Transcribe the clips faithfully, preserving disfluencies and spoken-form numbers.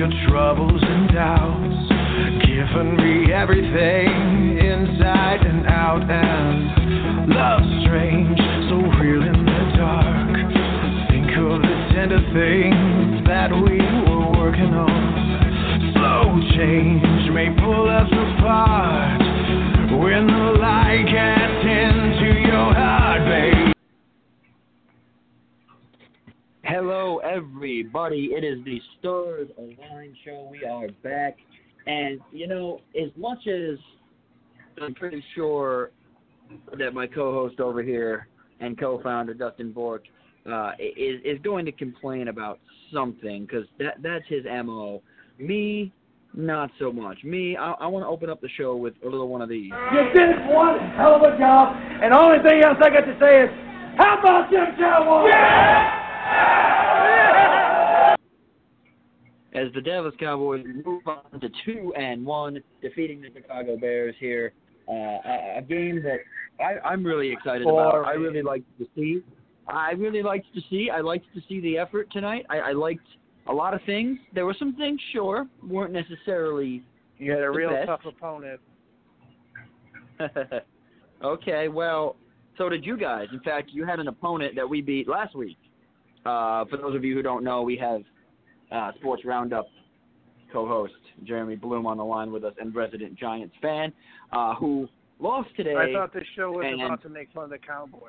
your troubles and doubts, giving me everything inside and out. And love's strange, so real in the dark. Think of the tender things that we were working on. Slow change may pull us apart when the light gets into your heart, babe. Hello, everybody. It is the Stars Align Show. We are back. And, you know, as much as I'm pretty sure that my co-host over here and co-founder, Dustin Bork, uh, is, is going to complain about something, because that, that's his M O. Me, not so much. Me, I, I want to open up the show with a little one of these. You did one hell of a job, and the only thing else I got to say is, how about them Cowboys? Yeah! As the Dallas Cowboys move on to two and one, defeating the Chicago Bears here, uh, a, a game that I, I'm really excited Boring. about. I really liked to see. I really liked to see. I liked to see the effort tonight. I, I liked a lot of things. There were some things, sure, weren't necessarily. You had a real best. tough opponent. Okay, well, so did you guys. In fact, you had an opponent that we beat last week. Uh, for those of you who don't know, we have uh, Sports Roundup co-host Jeremy Bloom on the line with us, and resident Giants fan, uh, who lost today. I thought this show was and, about to make fun of the Cowboys.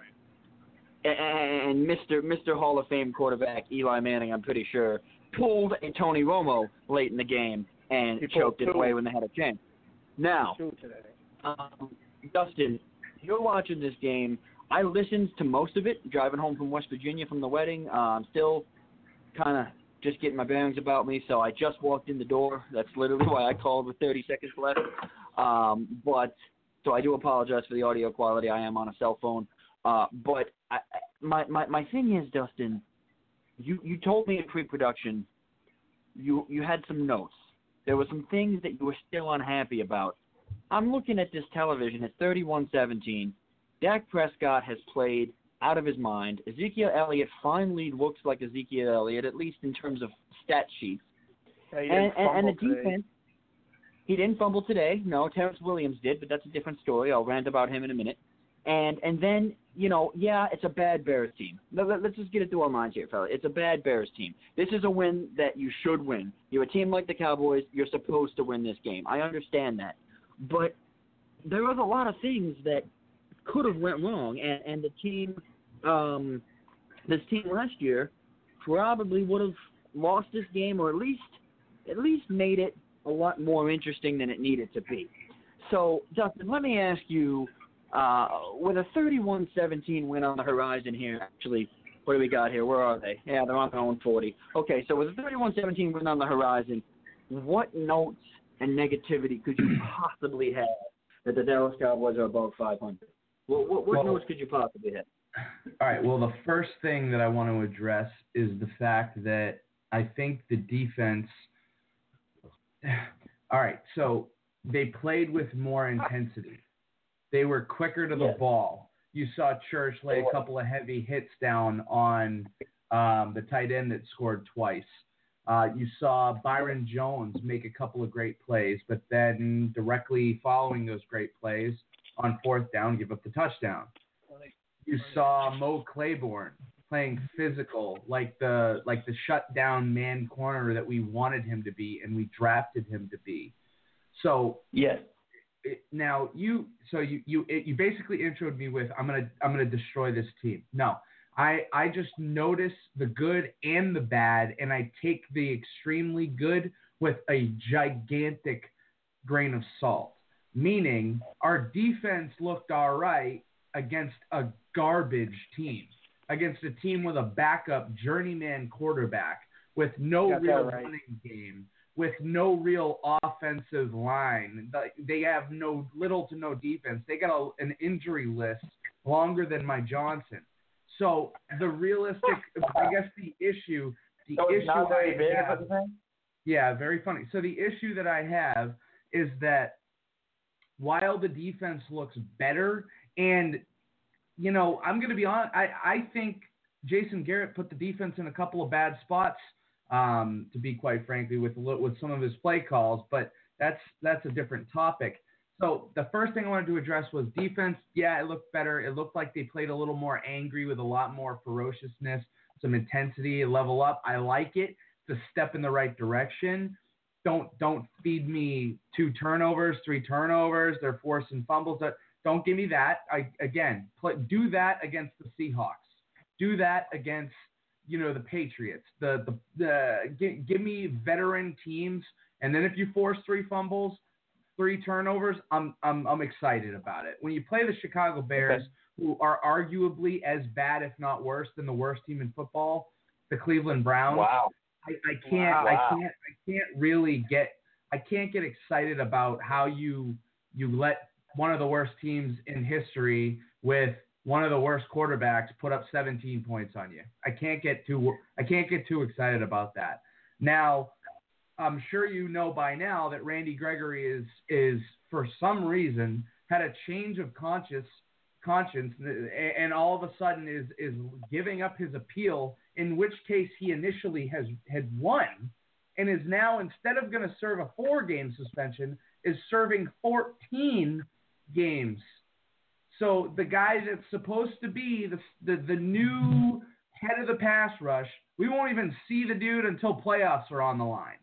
And Mister Mister Hall of Fame quarterback Eli Manning, I'm pretty sure, pulled a Tony Romo late in the game and He choked it two. away when they had a chance. Now, Two today. um, Dustin, you're watching this game. I listened to most of it driving home from West Virginia from the wedding. Uh, I'm still kind of just getting my bearings about me, so I just walked in the door. That's literally why I called with thirty seconds left. Um, but so I do apologize for the audio quality. I am on a cell phone. Uh, but I, my, my my thing is, Dustin, you, you told me in pre-production you you had some notes. There were some things that you were still unhappy about. I'm looking at this television. It's thirty-one seventeen. Dak Prescott has played out of his mind. Ezekiel Elliott finally looks like Ezekiel Elliott, at least in terms of stat sheets. Yeah, he And, didn't and, and the fumble today. defense, he didn't fumble today. No, Terrence Williams did, but that's a different story. I'll rant about him in a minute. And and then, you know, yeah, it's a bad Bears team. Let, let, let's just get it through our minds here, fella. It's a bad Bears team. This is a win that you should win. You're a team like the Cowboys. You're supposed to win this game. I understand that. But there was a lot of things that could have went wrong, and, and the team, um, this team last year probably would have lost this game, or at least at least made it a lot more interesting than it needed to be. So, Dustin, let me ask you, uh, with a thirty-one seventeen win on the horizon here, actually, what do we got here? Where are they? Yeah, they're on their own forty. Okay, so with a thirty-one seventeen win on the horizon, what notes and negativity could you possibly have that the Dallas Cowboys are above five hundred? What, what, what well, notes could you possibly have? All right. Well, the first thing that I want to address is the fact that I think the defense. All right. So they played with more intensity. They were quicker to the Yes. ball. You saw Church lay a couple of heavy hits down on um, the tight end that scored twice. Uh, you saw Byron Jones make a couple of great plays, but then directly following those great plays on fourth down, give up the touchdown. You saw Mo Claiborne playing physical, like the like the shutdown man corner that we wanted him to be and we drafted him to be. So Yes. it, now you so you you it, you basically introed me with I'm gonna I'm gonna destroy this team. No, I I just notice the good and the bad, and I take the extremely good with a gigantic grain of salt. Meaning, our defense looked all right against a garbage team, against a team with a backup journeyman quarterback, with no Got that real right. running game, with no real offensive line. They have no little to no defense. They got a, an injury list longer than my Johnson. So the realistic, I guess the issue, the So it's issue not very I big, have, is what you're saying? yeah, very funny. So the issue that I have is that while the defense looks better, and, you know, I'm going to be honest, I, I think Jason Garrett put the defense in a couple of bad spots um, to be quite frankly, with with some of his play calls. But that's that's a different topic. So the first thing I wanted to address was defense. Yeah, it looked better. It looked like they played a little more angry with a lot more ferociousness, some intensity, level up. I like it. It's a step in the right direction. Don't don't feed me two turnovers, three turnovers. They're forcing fumbles. Don't give me that. I again play, do that against the Seahawks. Do that against you know the Patriots. The the, the give, give me veteran teams. And then if you force three fumbles, three turnovers, I'm I'm I'm excited about it. When you play the Chicago Bears, okay. who are arguably as bad, if not worse, than the worst team in football, the Cleveland Browns. Wow. I, I can't wow. I can't I can't really get I can't get excited about how you you let one of the worst teams in history with one of the worst quarterbacks put up seventeen points on you. I can't get too I can't get too excited about that. Now, I'm sure you know by now that Randy Gregory is is for some reason had a change of conscience conscience and all of a sudden is is giving up his appeal, in which case he initially has had won and is now, instead of going to serve a four game suspension, is serving fourteen games. So the guy that's supposed to be the the, the new head of the pass rush, we won't even see the dude until playoffs are on the line.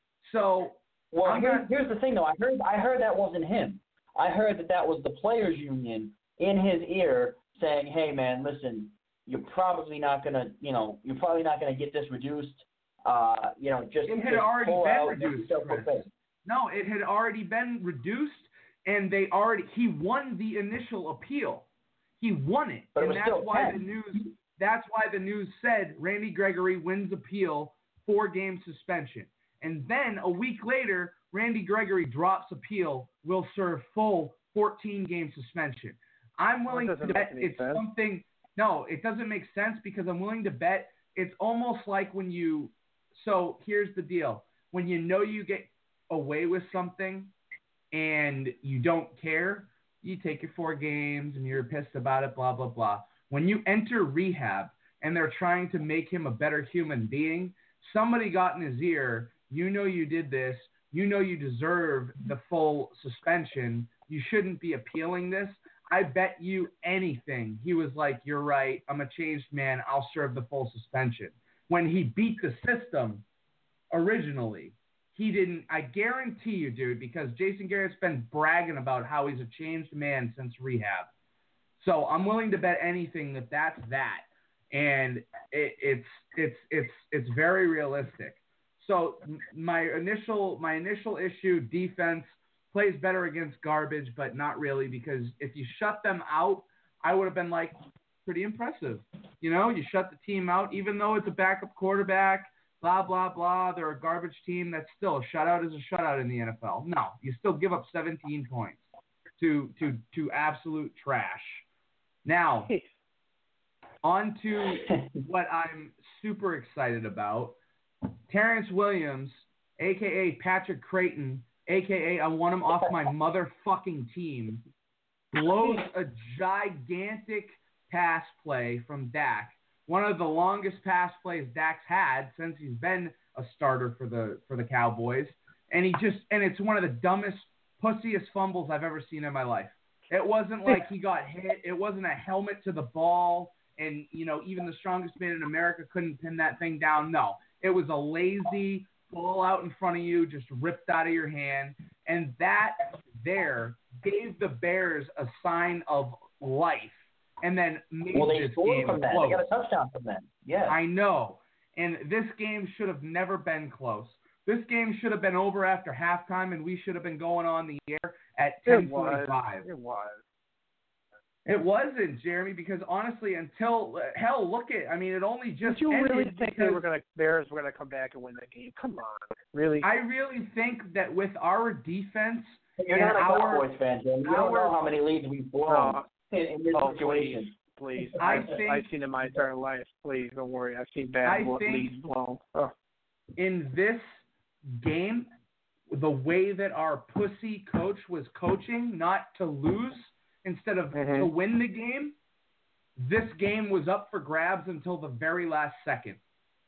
So, well, I'm here's, not, here's the thing, though. I heard I heard that wasn't him. I heard that that was the players' union in his ear saying, "Hey, man, listen, you're probably not gonna, you know, you're probably not gonna get this reduced. Uh, you know, just it had just already pull been out reduced. and no, it had already been reduced, and they already he won the initial appeal. He won it, but and it was that's still why ten. the news. That's why the news said Randy Gregory wins appeal, four game suspension. And then a week later, Randy Gregory drops appeal, will serve full fourteen game suspension. I'm willing to bet it's sense. something. No, it doesn't make sense because I'm willing to bet it's almost like when you. So here's the deal: when you know you get away with something and you don't care, you take your four games and you're pissed about it, blah blah blah. When you enter rehab and they're trying to make him a better human being, somebody got in his ear. You know you did this. You know you deserve the full suspension. You shouldn't be appealing this. I bet you anything he was like, you're right. I'm a changed man. I'll serve the full suspension. When he beat the system originally, he didn't. I guarantee you, dude, because Jason Garrett's been bragging about how he's a changed man since rehab. So I'm willing to bet anything that that's that. And it, it's it's it's it's very realistic. So my initial my initial issue, defense plays better against garbage, but not really, because if you shut them out, I would have been like, pretty impressive. You know, you shut the team out, even though it's a backup quarterback, blah, blah, blah. They're a garbage team. That's still a shutout is a shutout in the N F L. No, you still give up seventeen points to to to absolute trash. Now, on to what I'm super excited about. Terrence Williams, a k a. Patrick Creighton, a k a I want him off my motherfucking team, blows a gigantic pass play from Dak. One of the longest pass plays Dak's had since he's been a starter for the for the Cowboys. And he just and it's one of the dumbest, pussiest fumbles I've ever seen in my life. It wasn't like he got hit. It wasn't a helmet to the ball. And, you know, even the strongest man in America couldn't pin that thing down. No, it was a lazy ball out in front of you, just ripped out of your hand. And that there gave the Bears a sign of life. And then made well, they this scored game from that. close. They got a touchdown from that. Yeah. I know. And this game should have never been close. This game should have been over after halftime, and we should have been going on the air at ten forty-five. It was. It wasn't, Jeremy, because honestly, until hell, look at. I mean, it only just. Did you really ended think they were going to Bears were going to come back and win that game? Come on, really? I really think that with our defense, you're not a Cowboys fan, Jim. You don't know how many leads we've blown uh, in, in this oh, situation. Please, please. I I've, think, I've seen it my entire life. Please, don't worry. I've seen bad I leads think blown. Oh. In this game, the way that our pussy coach was coaching, not to lose instead of mm-hmm. to win the game, this game was up for grabs until the very last second.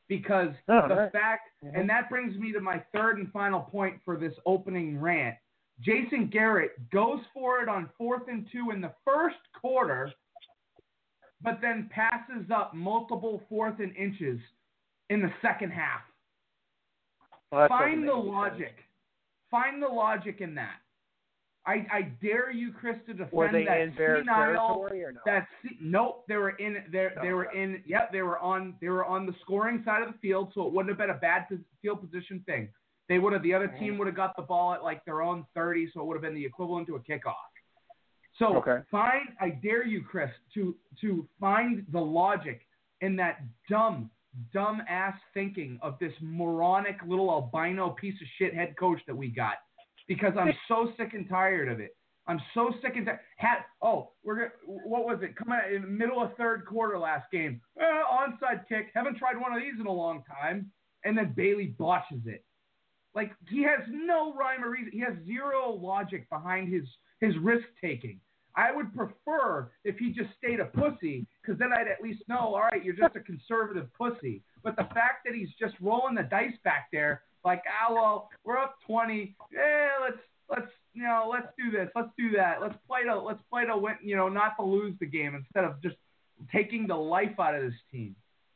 because Oh, the right. fact, Mhm. and that brings me to my third and final point for this opening rant. Jason Garrett goes for it on fourth and two in the first quarter, but then passes up multiple fourth and inches in the second half. Well, that Find doesn't the make any logic. sense. Find the logic in that. I, I dare you, Chris, to defend Were they that in Bears senile. territory or no? That nope, they were in. They they No, were okay. in. Yep, they were on. They were on the scoring side of the field, so it wouldn't have been a bad pos- field position thing. They would have. The other team would have got the ball at like their own thirty, so it would have been the equivalent to a kickoff. So Okay. find. I dare you, Chris, to to find the logic in that dumb, dumb ass thinking of this moronic little albino piece of shit head coach that we got. Because I'm so sick and tired of it. I'm so sick and tired. Had, oh, we're gonna, what was it? Coming in the middle of third quarter last game. Eh, onside kick. Haven't tried one of these in a long time. And then Bailey botches it. Like, he has no rhyme or reason. He has zero logic behind his, his risk taking. I would prefer if he just stayed a pussy, because then I'd at least know, all right, you're just a conservative pussy. But the fact that he's just rolling the dice back there, like, ah, well, we're up twenty. Yeah, let's let's you know let's do this, let's do that, let's play to let's play to win, you know, not to lose the game instead of just taking the life out of this team.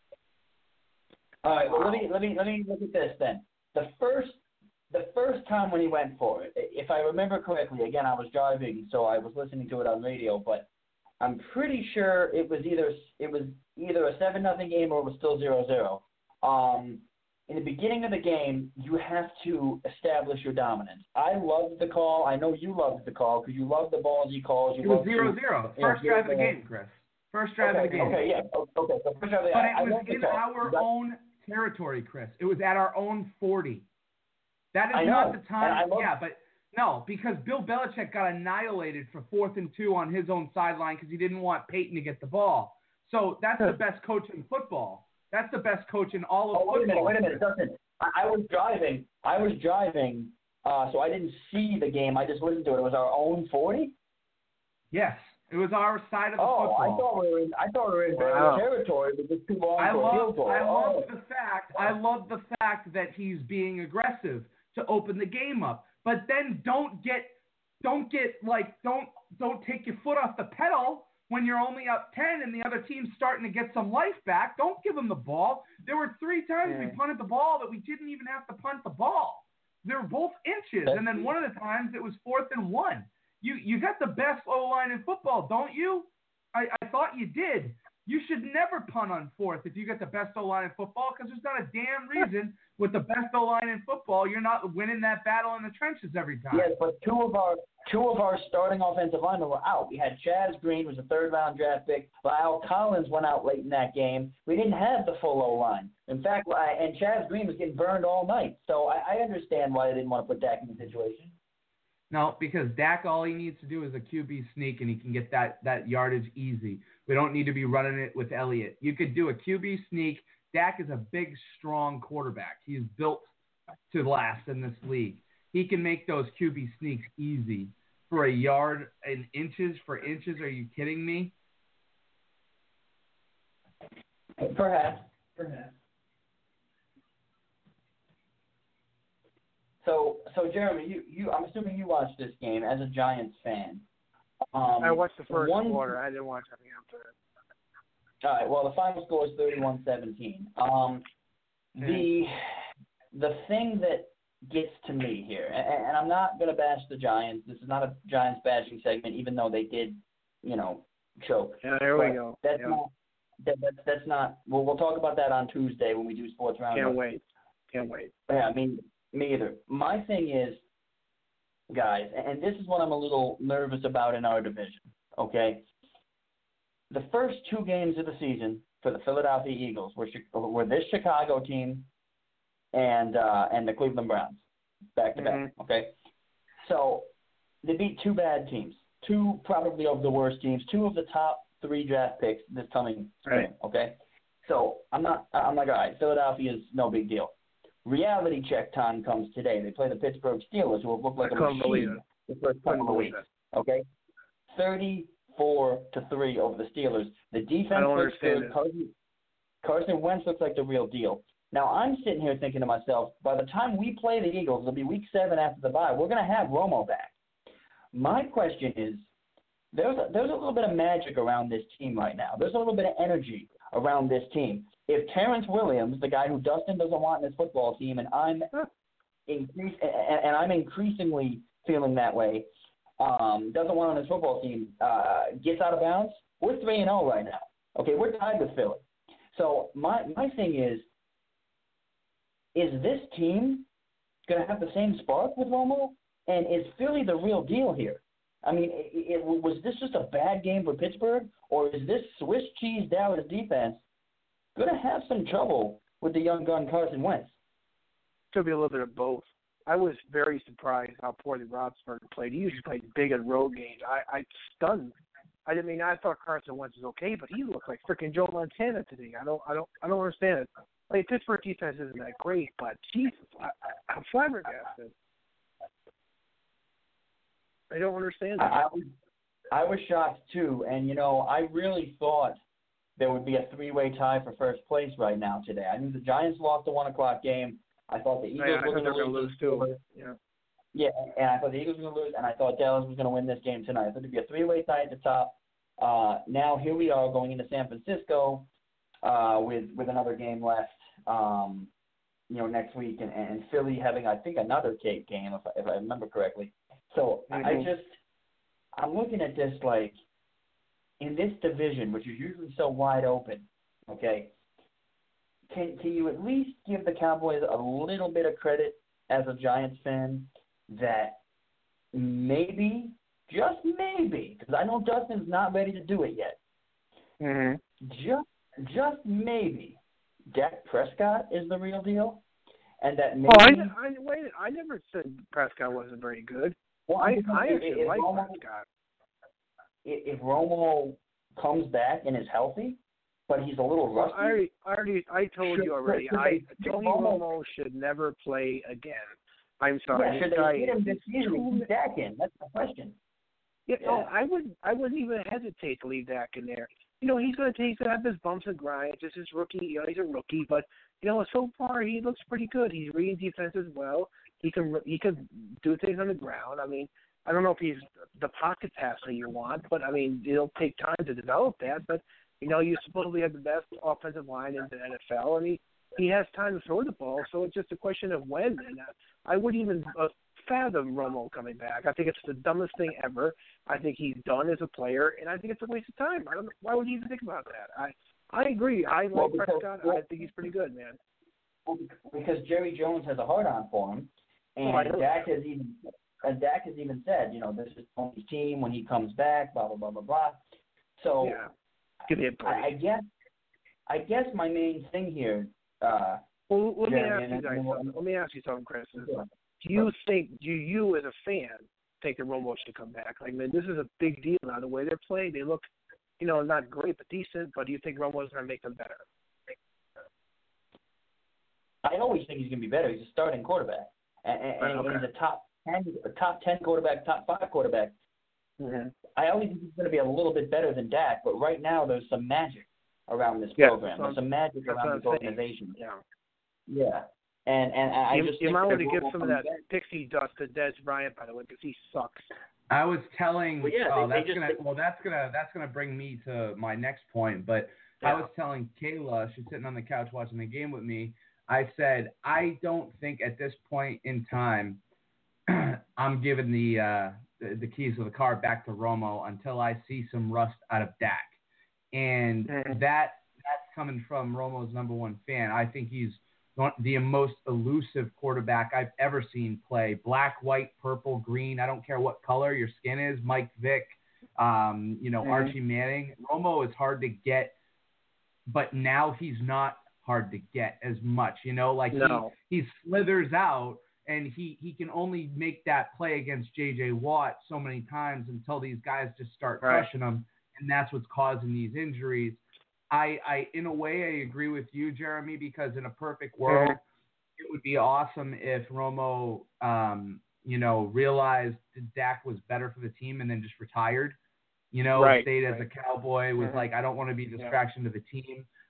All right, well, let me let me let me look at this then. The first the first time when he went for it, if I remember correctly, again I was driving, so I was listening to it on radio, but I'm pretty sure it was either it was either a seven nothing game or it was still zero zero. Um, in the beginning of the game, you have to establish your dominance. I loved the call. I know you loved the call because you love the ballsy calls. You It was loved zero to- zero. you know, First drive of the give the- game, Chris. First drive Okay, of the game. okay, yeah, o- okay. So first drive of the But I, I it was loved the in call. our You got- own territory, Chris. It was at our own forty. That is I not know, the time. and I love- Yeah, but no, because Bill Belichick got annihilated for fourth and two on his own sideline because he didn't want Peyton to get the ball. So that's the best coach in football. That's the best coach in all of Oh, wait a minute, football. wait a minute, Dustin. I, I was driving. I was driving, uh, so I didn't see the game. I just listened to it. It was our own forty? Yes, it was our side of the Oh, I football. thought we were in. I thought we were in Wow. Bears territory, but just too long I for a field love, goal. I love oh. the fact, I love the fact that he's being aggressive to open the game up. But then don't get, don't get like, don't, don't take your foot off the pedal when you're only up ten and the other team's starting to get some life back. Don't give them the ball. There were three times Yeah. we punted the ball that we didn't even have to punt the ball. They were both inches, and then one of the times it was fourth and one. You, you got the best O line in football, don't you? I, I thought you did. You should never punt on fourth if you get the best O-line in football, because there's not a damn reason with the best O-line in football you're not winning that battle in the trenches every time. Yes, but two of our two of our starting offensive linemen were out. We had Chaz Green, who was a third round draft pick. Lyle Collins went out late in that game. We didn't have the full O-line. In fact, I, and Chaz Green was getting burned all night. So I, I understand why they didn't want to put Dak in the situation. No, because Dak, all he needs to do is a Q B sneak, and he can get that, that yardage easy. We don't need to be running it with Elliott. You could do a Q B sneak. Dak is a big, strong quarterback. He's built to last in this league. He can make those Q B sneaks easy for a yard and inches for inches. Are you kidding me? Perhaps. Perhaps. So, so Jeremy, you, you, I'm assuming you watched this game as a Giants fan. Um, I watched the first one, quarter. I didn't watch anything after it. All right. Well, the final score is thirty-one seventeen. Um, the the thing that gets to me here, and, and I'm not going to bash the Giants. This is not a Giants bashing segment, even though they did, you know, choke. Yeah, there we But go. That's Yeah. not. That, that's that's not. Well, we'll talk about that on Tuesday when we do sports roundup. Can't wait. Can't wait. Yeah, I mean, me either. My thing is, guys, and this is what I'm a little nervous about in our division, okay? The first two games of the season for the Philadelphia Eagles were were this Chicago team and uh, and the Cleveland Browns, back to back, Mhm. okay? So they beat two bad teams, two probably of the worst teams, two of the top three draft picks this coming spring, Right. okay? So I'm not, I'm like, all right, Philadelphia is no big deal. Reality check time comes today. They play the Pittsburgh Steelers, who have looked like I a couldn't believe machine it. the first couple of believe weeks. Okay, thirty-four to three over the Steelers. The defense I don't looks understand good. it. Carson, Carson Wentz looks like the real deal. Now, I'm sitting here thinking to myself, by the time we play the Eagles, it'll be week seven after the bye, we're going to have Romo back. My question is, there's a, there's a little bit of magic around this team right now. There's a little bit of energy around this team. If Terrence Williams, the guy who Dustin doesn't want in his football team, and I'm increase, and, and I'm increasingly feeling that way, um, doesn't want on his football team, uh, gets out of bounds, we're three and oh right now. Okay, we're tied with Philly. So my my thing is, is this team going to have the same spark with Romo? And is Philly the real deal here? I mean, it, it, was this just a bad game for Pittsburgh, or is this Swiss cheese Dallas defense going to have some trouble with the young gun Carson Wentz? Could be a little bit of both. I was very surprised how poorly Roethlisberger played. He usually played big and road games. I, I stunned. I mean, I thought Carson Wentz was okay, but he looked like freaking Joe Montana today. I don't, I don't, I don't understand it. Like, Pittsburgh defense isn't that great, but Jesus, I, I'm flabbergasted. I don't understand that. I, I, was, I was shocked too, and you know, I really thought there would be a three-way tie for first place right now today. I knew the Giants lost the one o'clock game. I thought the Eagles yeah, were going to lose too. Yeah. Yeah, and I thought the Eagles were going to lose, and I thought Dallas was going to win this game tonight. I thought there'd be a three-way tie at the top. Uh, now here we are going into San Francisco uh, with with another game left. Um, you know, next week, and, and Philly having, I think, another Cape game, if I, if I remember correctly. So mm-hmm. I just, I'm looking at this like, in this division, which is usually so wide open, okay, can can you at least give the Cowboys a little bit of credit as a Giants fan that maybe, just maybe, because I know Dustin's not ready to do it yet, mm-hmm. just just maybe, Dak Prescott is the real deal, and that maybe. Oh, I, I wait. I never said Prescott wasn't very good. Well, I, I, I actually if like Romo, Prescott. If Romo comes back and is healthy, but he's a little rusty. Well, I already, I already, I told you already. Should, I should Tony Romo, Romo should never play again. I'm sorry. Yeah, should this they guy, get him this season and keep Dak in? That's the question. Yeah, Yeah. No, I wouldn't. I wouldn't even hesitate to leave Dak in there. You know, he's going to take have his bumps and grinds. This is rookie. You know, he's a rookie, but you know, so far he looks pretty good. He's reading defenses well. He can he can do things on the ground. I mean, I don't know if he's the pocket passer you want, but I mean, it'll take time to develop that. But you know, you supposedly have the best offensive line in the N F L, and he he has time to throw the ball. So it's just a question of when. And uh, I wouldn't even uh, fathom Romo coming back. I think it's the dumbest thing ever. I think he's done as a player, and I think it's a waste of time. I don't know, why would you even think about that? I I agree. I like well, because, Prescott. well, I think he's pretty good, man. Well, because Jerry Jones has a hard on for him, and oh, Dak has even and Dak has even said, you know, this is Tony's team when he comes back. Blah blah blah blah blah. So yeah. Give me a break. I, I guess I guess my main thing here. Uh, well, let me Jeremy, ask you guys something. Let me ask you something, Chris. Yeah. Do you think, do you as a fan think that Romo should come back? Like, man, this is a big deal now. The way they're playing, they look, you know, not great but decent. But do you think Romo is going to make them better? I always think he's going to be better. He's a starting quarterback, and, and, Right, okay. and he's a top ten, a top ten quarterback, top five quarterback. Mm-hmm. I always think he's going to be a little bit better than Dak, but right now there's some magic around this Yeah, program. There's some magic that's around this what I'm saying. organization. Yeah. Yeah, and and I You, just you think might that want to if give Romo some of comes that back- pixie dust to Des Bryant, by the way, because he sucks. I was telling, Well, yeah, oh, they- they that's just- gonna, well, that's gonna, that's gonna bring me to my next point. But Yeah. I was telling Kayla, she's sitting on the couch watching the game with me. I said, I don't think at this point in time, I'm giving the, uh, the the keys of the car back to Romo until I see some rust out of Dak, and Mhm. that that's coming from Romo's number one fan. I think he's one- the most elusive quarterback I've ever seen play. Black, white, purple, green. I don't care what color your skin is. Mike Vick, um, you know, Mhm. Archie Manning. Romo is hard to get, but now he's not hard to get as much. You know, like No. he, he slithers out, and he, he can only make that play against J J Watt so many times until these guys just start Right. crushing him, and that's what's causing these injuries. I, I, in a way, I agree with you, Jeremy, because in a perfect world, it would be awesome if Romo, um, you know, realized Dak was better for the team and then just retired. You know, Right, stayed as right. a Cowboy, was Mhm. like, I don't want to be a distraction to the team.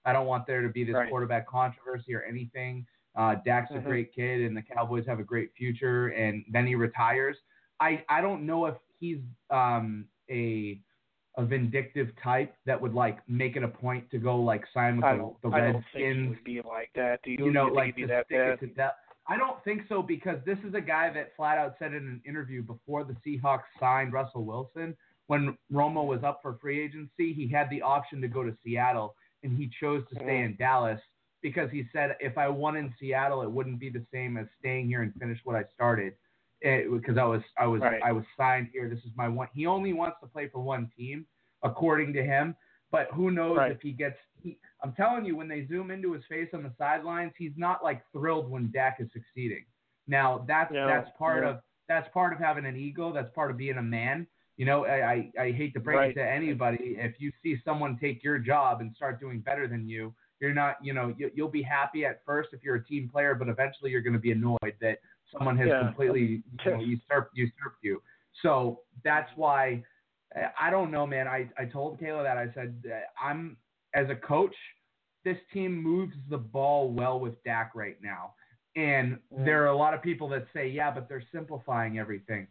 I don't want there to be this right. quarterback controversy or anything. Uh, Dak's mm-hmm. a great kid, and the Cowboys have a great future, and then he retires. I, I don't know if he's um, a a vindictive type that would, like, make it a point to go, like, sign with I the, don't, the I Redskins. don't think he would be like that. Do you, You know, you like, think to he'd stick be that it to death. I don't think so, because this is a guy that flat out said in an interview before the Seahawks signed Russell Wilson, when Romo was up for free agency, he had the option to go to Seattle, and he chose to stay in Dallas because he said, if I won in Seattle, it wouldn't be the same as staying here and finish what I started, because I was I was right. I was signed here. This is my one. He only wants to play for one team, according to him. But who knows right. if he gets he, – I'm telling you, when they zoom into his face on the sidelines, he's not, like, thrilled when Dak is succeeding. Now, that's no, that's part no. of that's part of having an ego. That's part of being a man. You know, I, I, I hate to break right. it to anybody. If you see someone take your job and start doing better than you, you're not – you know, you, you'll be happy at first if you're a team player, but eventually you're going to be annoyed that someone has yeah. completely you know, usurped, usurped you. So that's why – I don't know, man. I, I told Kayla that. I said, I'm as a coach, this team moves the ball well with Dak right now. And Mm. there are a lot of people that say, yeah, but they're simplifying everything.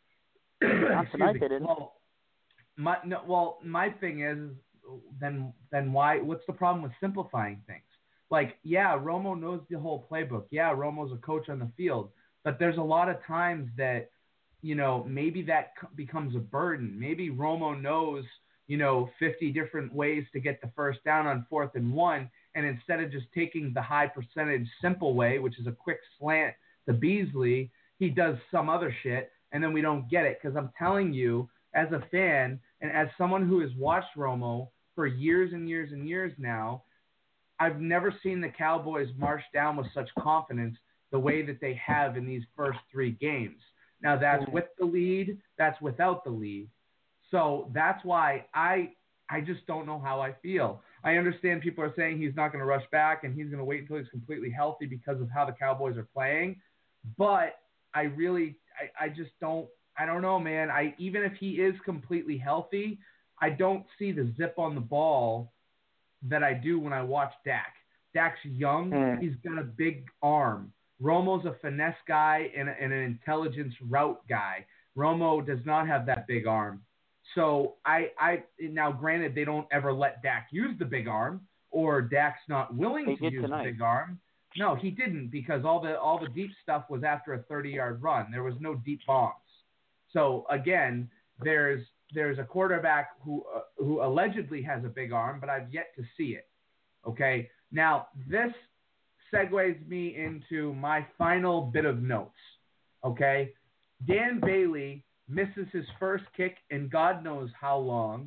Not tonight, they didn't. Well, my, no, well, my thing is, then then why? What's the problem with simplifying things? Like, yeah, Romo knows the whole playbook. Yeah, Romo's a coach on the field. But there's a lot of times that, you know, maybe that becomes a burden. Maybe Romo knows, you know, fifty different ways to get the first down on fourth and one, and instead of just taking the high percentage simple way, which is a quick slant to Beasley, he does some other shit, and then we don't get it. Because I'm telling you, as a fan and as someone who has watched Romo for years and years and years now, I've never seen the Cowboys march down with such confidence the way that they have in these first three games. Now, that's with the lead. That's without the lead. So that's why I I just don't know how I feel. I understand people are saying he's not going to rush back and he's going to wait until he's completely healthy because of how the Cowboys are playing. But I really I, I just don't I don't know, man. I even if he is completely healthy, I don't see the zip on the ball that I do when I watch Dak. Dak's young. Mm. He's got a big arm. Romo's a finesse guy and, and an intelligence route guy. Romo does not have that big arm. So I, I now granted they don't ever let Dak use the big arm, or Dak's not willing They to did use tonight. the big arm. No, he didn't, because all the all the deep stuff was after a thirty-yard run. There was no deep bombs. So again, there's there's a quarterback who uh, who allegedly has a big arm, but I've yet to see it. Okay, now this segues me into my final bit of notes. Okay, Dan Bailey misses his first kick in God knows how long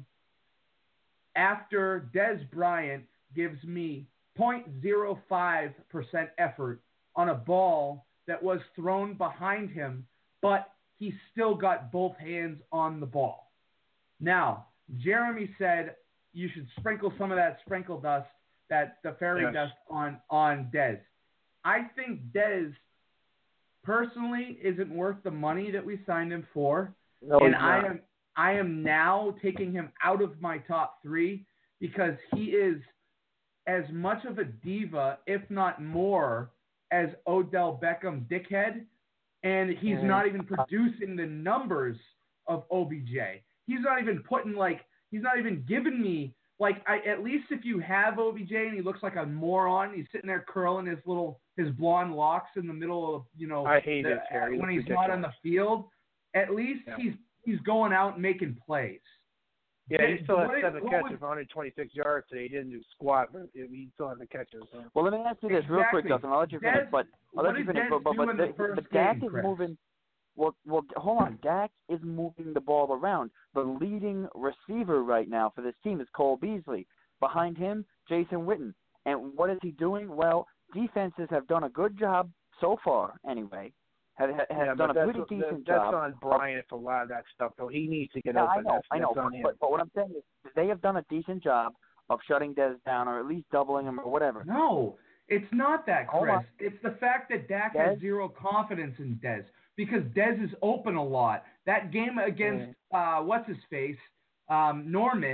after Dez Bryant gives me zero point zero five percent effort on a ball that was thrown behind him, but he still got both hands on the ball. Now, Jeremy said you should sprinkle some of that sprinkle dust, that the fairy Yes. dust on, on Dez. I think Dez personally isn't worth the money that we signed him for. No, and he's I not. am I am now taking him out of my top three because he is as much of a diva, if not more, as Odell Beckham dickhead, and he's Mhm. not even producing the numbers of O B J. He's not even putting, like, he's not even giving me, like, I, at least if you have O B J and he looks like a moron, he's sitting there curling his little, his blonde locks in the middle of, you know, I hate the, it, Terry. when It's he's not on the ridiculous. field, at least Yeah. he's he's going out and making plays. Yeah, he still What has it- seven what catches was- for one hundred twenty-six yards today. He didn't do squat, but he still has the catches. So. Well, let me ask you this real quick, Exactly. Dustin. I'll let you Dez- finish, but I'll what let you did finish. Dez But, but, do but, in the the- first but Dak game, is Chris? moving. Well, well, hold on. Dak is moving the ball around. The leading receiver right now for this team is Cole Beasley. Behind him, Jason Witten. And what is he doing? Well, defenses have done a good job so far, anyway. Have, have Yeah, done but a that's, pretty that- decent that's job. on Bryant for a lot of that stuff, though. He needs to get Yeah, I open. know, that's, I know. that's on But, him. but, but what I'm saying is they have done a decent job of shutting Dez down, or at least doubling him, or whatever. No, it's not that, Hold Chris. on. It's the fact that Dak Dez? has zero confidence in Dez because Dez is open a lot. That game against uh, what's his face, um, Norman,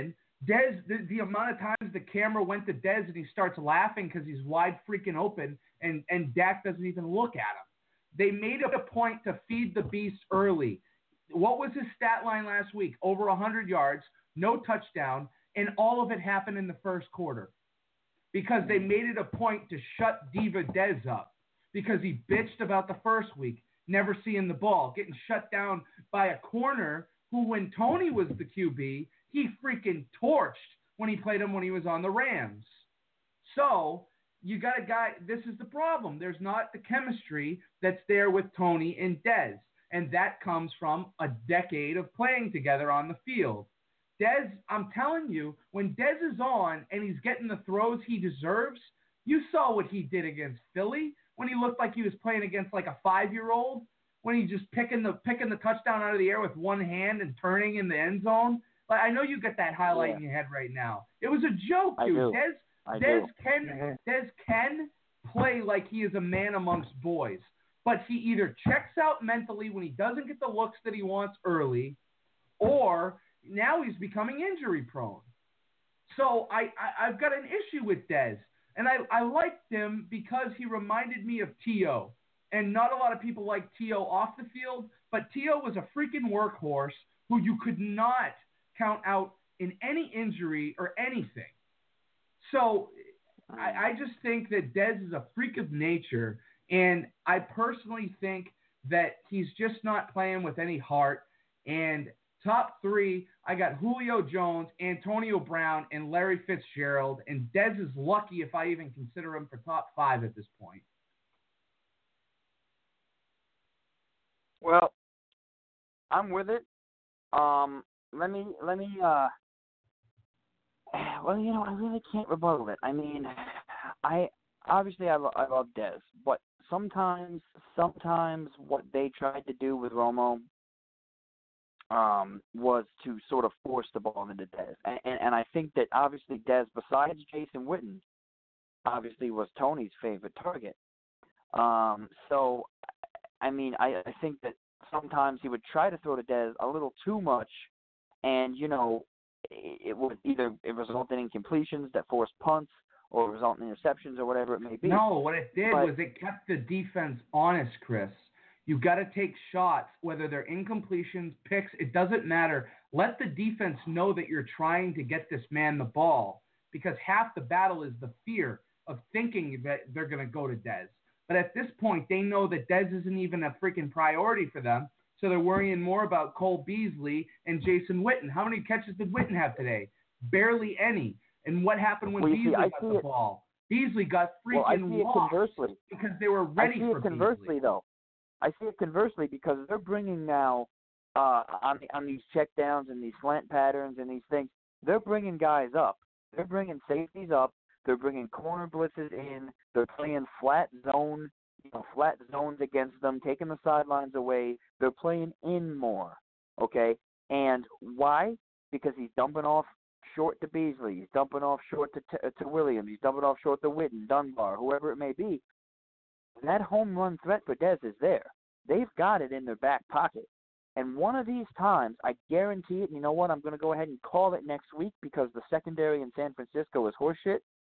Dez, the, the amount of times the camera went to Dez and he starts laughing because he's wide freaking open and, and Dak doesn't even look at him. They made it a point to feed the beast early. What was his stat line last week? Over one hundred yards, no touchdown, and all of it happened in the first quarter because they made it a point to shut Diva Dez up because he bitched about the first week, never seeing the ball, getting shut down by a corner who, when Tony was the Q B, he freaking torched when he played him when he was on the Rams. So you got a guy, this is the problem. There's not the chemistry that's there with Tony and Dez, and that comes from a decade of playing together on the field. Dez, I'm telling you, when Dez is on and he's getting the throws he deserves, you saw what he did against Philly when he looked like he was playing against like a five-year-old, when he just picking the picking the touchdown out of the air with one hand and turning in the end zone. Like, I know you get that highlight yeah. in your head right now. It was a joke, dude. I do. Dez, I Dez do. can Dez can play like he is a man amongst boys, but he either checks out mentally when he doesn't get the looks that he wants early, or now he's becoming injury prone. So I, I I've got an issue with Dez, and I I liked him because he reminded me of T O, and not a lot of people like T O off the field, but T O was a freaking workhorse who you could not count out in any injury or anything. So I, I just think that Dez is a freak of nature, and I personally think that he's just not playing with any heart. And top three, I got Julio Jones, Antonio Brown, and Larry Fitzgerald, and Dez is lucky if I even consider him for top five at this point. Well, I'm with it. Um, let me, let me, uh, well, you know, I really can't rebuttal it. I mean, I, obviously I, lo- I love Dez, but sometimes, sometimes what they tried to do with Romo, um, was to sort of force the ball into Dez. And, and, and I think that obviously Dez, besides Jason Witten, obviously was Tony's favorite target. Um, so, I mean, I, I think that sometimes he would try to throw to Dez a little too much, and, you know, it, it would either it result in incompletions that forced punts or result in interceptions or whatever it may be. No, what it did but, was it kept the defense honest, Chris. You've got to take shots, whether they're incompletions, picks, it doesn't matter. Let the defense know that you're trying to get this man the ball, because half the battle is the fear of thinking that they're going to go to Dez. But at this point, they know that Dez isn't even a freaking priority for them, so they're worrying more about Cole Beasley and Jason Witten. How many catches did Witten have today? Barely any. And what happened when well, Beasley see, got the it, ball? Beasley got freaking well, I see lost it conversely. because they were ready I see for it conversely, Beasley. though. I see it conversely because they're bringing now uh, on on these check downs and these slant patterns and these things. They're bringing guys up. They're bringing safeties up. They're bringing corner blitzes in. They're playing flat zone, you know, flat zones against them, taking the sidelines away. They're playing in more, okay? And why? Because he's dumping off short to Beasley. He's dumping off short to t- to Williams. He's dumping off short to Witten, Dunbar, whoever it may be. That home run threat for Dez is there. They've got it in their back pocket. And one of these times, I guarantee it, and you know what, I'm going to go ahead and call it next week because the secondary in San Francisco is horseshit.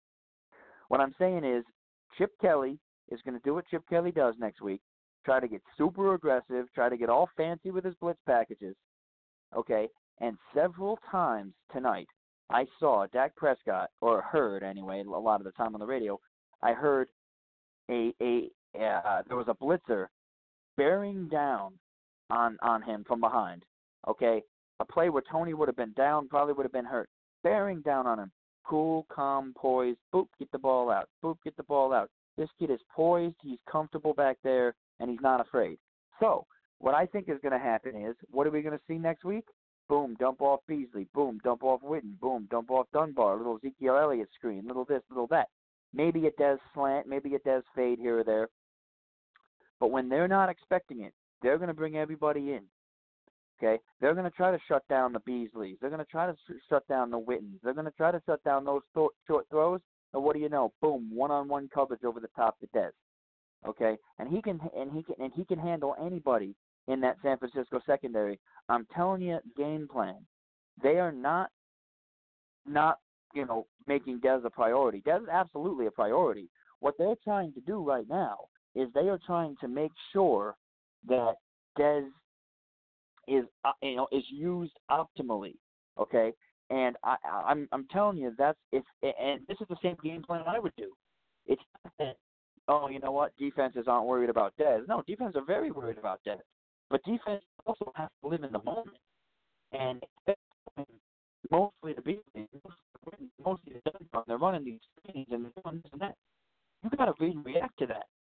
What I'm saying is Chip Kelly is going to do what Chip Kelly does next week, try to get super aggressive, try to get all fancy with his blitz packages, okay? And several times tonight, I saw Dak Prescott, or heard anyway, a lot of the time on the radio, I heard A, a uh, there was a blitzer bearing down on on him from behind. Okay, a play where Tony would have been down, probably would have been hurt. Bearing down on him, cool, calm, poised. Boop, get the ball out. Boop, get the ball out. This kid is poised. He's comfortable back there, and he's not afraid. So what I think is going to happen is, what are we going to see next week? Boom, dump off Beasley. Boom, dump off Witten. Boom, dump off Dunbar. Little Ezekiel Elliott screen. Little this, little that. Maybe it does slant, maybe it does fade here or there. But when they're not expecting it, they're going to bring everybody in. Okay? They're going to try to shut down the Beasleys. They're going to try to sh- shut down the Wittens. They're going to try to shut down those th- short throws. And what do you know? Boom, one-on-one coverage over the top to Dez. Okay? And he can and he can and he can handle anybody in that San Francisco secondary. I'm telling you, game plan. They are not not, you know, making Dez a priority. Dez is absolutely a priority. What they're trying to do right now is they are trying to make sure that Dez is, uh, you know, is used optimally. Okay, and I, I'm I'm telling you that's it's and this is the same game plan I would do. It's not that, oh, you know what, defenses aren't worried about Dez. No, defenses are very worried about Dez. But defense also has to live in the moment. And mostly the beat, mostly the done, they're running these screens and they're doing this and that. You got to really react to that.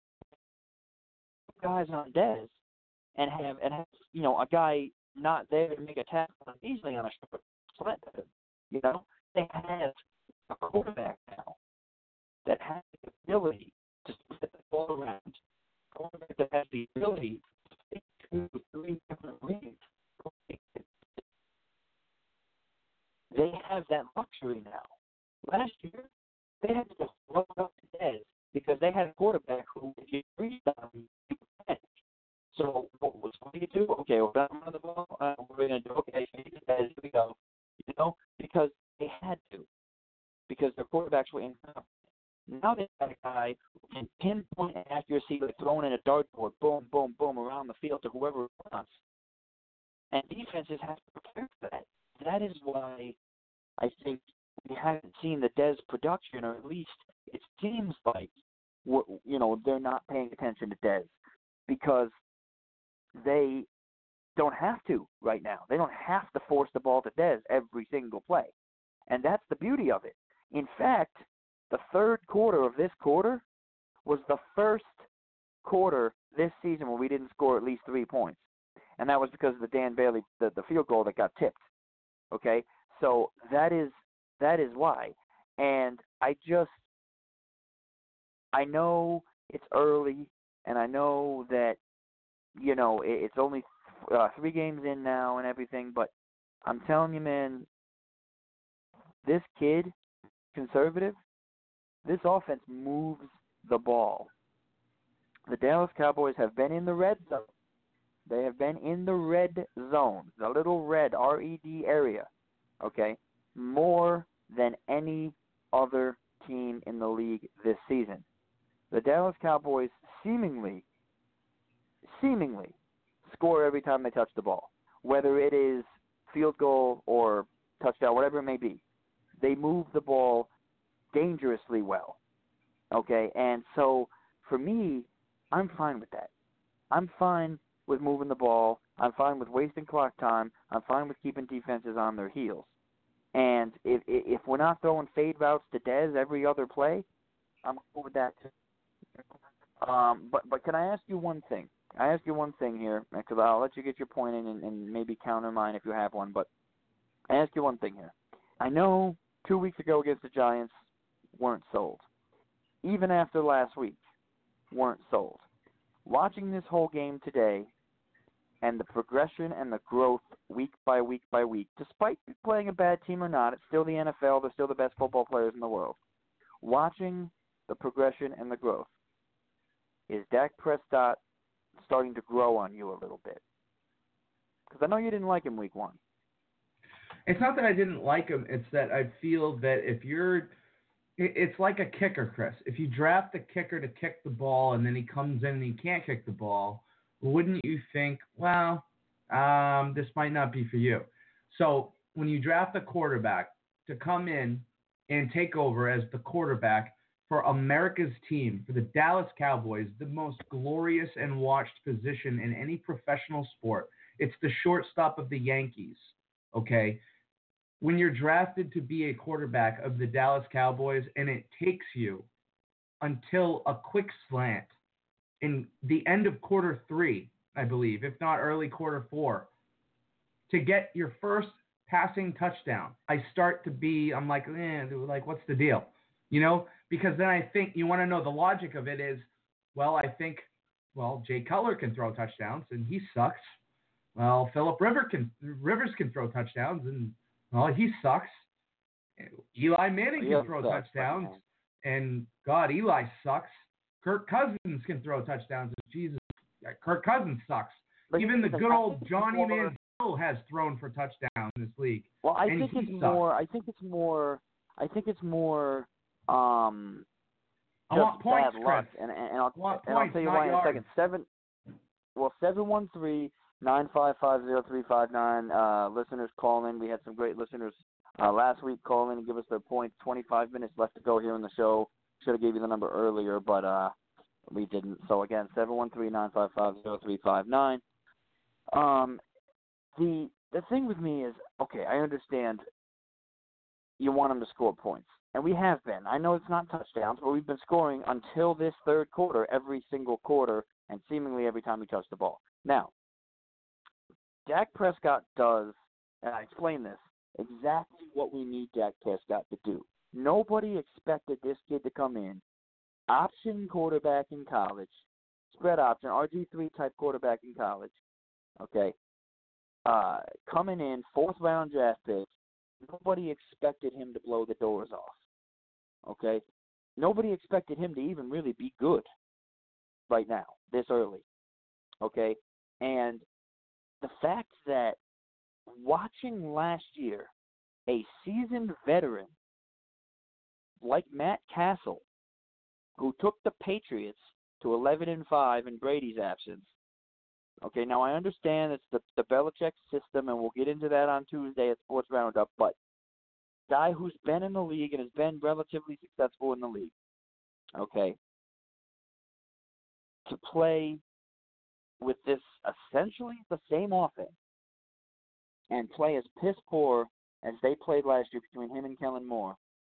Guys on Dez and have and have you know a guy not there to make a tackle easily on a short slant. You know they have a quarterback now that has the ability to split the ball around. A quarterback that has the ability to take two, three different reads. They have that luxury now. Last year, they had to just throw it up to Dez because they had a quarterback who, if you reached on him, he would catch. So what was what do you do? Okay, we're going to run the ball. Uh, we're going to do okay. Here we go. You know, because they had to, because their quarterbacks were incompetent. Now they've got a guy who can pinpoint accuracy, like throwing in a dartboard, boom, boom, boom, around the field to whoever it wants. And defenses have to prepare for that. That is why I think we haven't seen the Dez production, or at least it seems like, you know, they're not paying attention to Dez because they don't have to right now. They don't have to force the ball to Dez every single play. And that's the beauty of it. In fact, the third quarter of this quarter was the first quarter this season where we didn't score at least three points. And that was because of the Dan Bailey, the, the field goal that got tipped. Okay? So that is that is why. And I just, I know it's early, and I know that, you know, it, it's only uh, three games in now and everything, but I'm telling you, man, this kid, conservative, this offense moves the ball. The Dallas Cowboys have been in the red zone. They have been in the red zone, the little red, R E D area, okay, more than any other team in the league this season. The Dallas Cowboys seemingly, seemingly score every time they touch the ball, whether it is field goal or touchdown, whatever it may be. They move the ball dangerously well, okay? And so for me, I'm fine with that. I'm fine with moving the ball. I'm fine with wasting clock time. I'm fine with keeping defenses on their heels. And if if we're not throwing fade routes to Dez every other play, I'm cool with that too. Um, but but can I ask you one thing? I ask you one thing here, because I'll let you get your point in and, and maybe counter mine if you have one. But I ask you one thing here. I know two weeks ago against the Giants weren't sold. Even after last week, weren't sold. Watching this whole game today, and the progression and the growth week by week by week, despite playing a bad team or not, it's still the N F L. They're still the best football players in the world. Watching the progression and the growth, is Dak Prescott starting to grow on you a little bit? Because I know you didn't like him week one. It's not that I didn't like him. It's that I feel that if you're – it's like a kicker, Chris. If you draft a kicker to kick the ball and then he comes in and he can't kick the ball, wouldn't you think, well, um, this might not be for you? So when you draft a quarterback to come in and take over as the quarterback for America's team, for the Dallas Cowboys, the most glorious and watched position in any professional sport, it's the shortstop of the Yankees, okay? When you're drafted to be a quarterback of the Dallas Cowboys and it takes you until a quick slant in the end of quarter three, I believe, if not early quarter four, to get your first passing touchdown, I start to be, I'm like, eh, like, what's the deal? You know, because then I think, you want to know the logic of it is, well, I think, well, Jay Cutler can throw touchdowns and he sucks. Well, Phillip Rivers can, Rivers can throw touchdowns and, well, he sucks. Eli Manning can throw touchdowns and, God, Eli sucks. Kirk Cousins can throw touchdowns. Jesus, Kirk Cousins sucks. But even the good old Johnny Manziel Waddle has thrown for touchdowns in this league. Well, I and think he it's sucks. more. I think it's more. I think it's more. Um, I just want points, bad luck, Chris. and, and, and I'll I want and I'll points, tell you not why in a yards. second. Seven. Well, seven one three nine five five zero three five nine. Uh, listeners call in. We had some great listeners uh, last week call in and give us their points. Twenty-five minutes left to go here in the show. Should have gave you the number earlier, but uh, we didn't. So again, seven one three nine five five zero three five nine. Um, the the thing with me is, okay, I understand you want them to score points, and we have been. I know it's not touchdowns, but we've been scoring until this third quarter, every single quarter, and seemingly every time we touch the ball. Now, Dak Prescott does, and I explain this, exactly what we need Dak Prescott to do. Nobody expected this kid to come in, option quarterback in college, spread option, R G three type quarterback in college, okay, uh, coming in, fourth round draft pick. Nobody expected him to blow the doors off, okay? Nobody expected him to even really be good right now, this early, okay? And the fact that watching last year a seasoned veteran like Matt Castle, who took the Patriots to eleven and five in Brady's absence. Okay, now I understand it's the the Belichick system, and we'll get into that on Tuesday at Sports Roundup. But guy who's been in the league and has been relatively successful in the league. Okay, to play with this essentially the same offense and play as piss poor as they played last year between him and Kellen Moore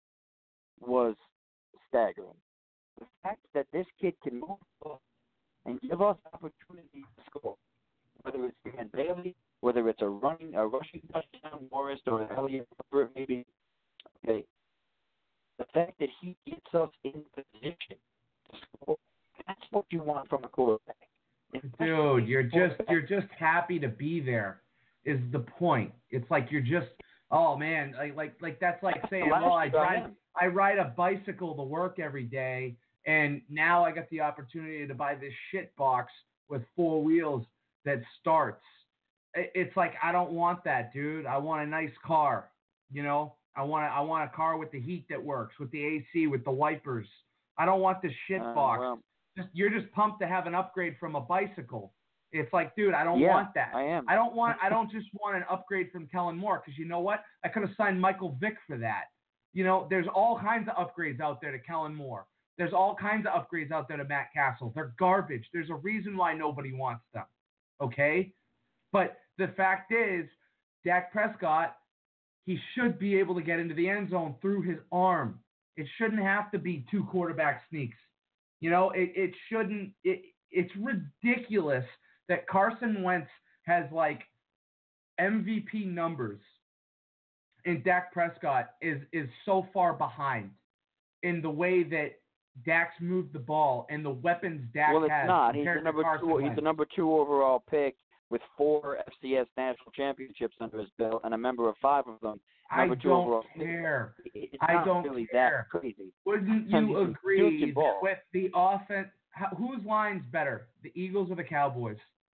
was staggering. The fact that this kid can move up and give us opportunities to score, whether it's again Bailey, whether it's a running, a rushing touchdown, Morris or Elliott, whatever it may be. Okay, the fact that he gets us in position to score, that's what you want from a quarterback. Dude, you're just you're just happy to be there. Is the point? It's like you're just oh man, like like like that's like saying, well, I drive I ride a bicycle to work every day, and now I got the opportunity to buy this shit box with four wheels that starts. It's like I don't want that, dude. I want a nice car. You know, I want a, I want a car with the heat that works, with the A C, with the wipers. I don't want this shit uh, box. Well, just you're just pumped to have an upgrade from a bicycle. It's like, dude, I don't yeah, want that. I am. I don't want. I don't just want an upgrade from Kellen Moore, because you know what? I could have signed Michael Vick for that. You know, there's all kinds of upgrades out there to Kellen Moore. There's all kinds of upgrades out there to Matt Castle. They're garbage. There's a reason why nobody wants them. Okay? But the fact is, Dak Prescott, he should be able to get into the end zone through his arm. It shouldn't have to be two quarterback sneaks. You know, it, it shouldn't. It, it's ridiculous that Carson Wentz has like M V P numbers and Dak Prescott is is so far behind in the way that Dak's moved the ball and the weapons Dak well, it's has. not. He's the compared to number Carson two. Wentz. He's the number two overall pick with four F C S national championships under his belt, and a member of five of them. I Number two don't overall care. Pick. It's I not don't really care. that crazy. Wouldn't I mean, you it's agree guilty ball. that with the offense, how, whose line's better, the Eagles or the Cowboys?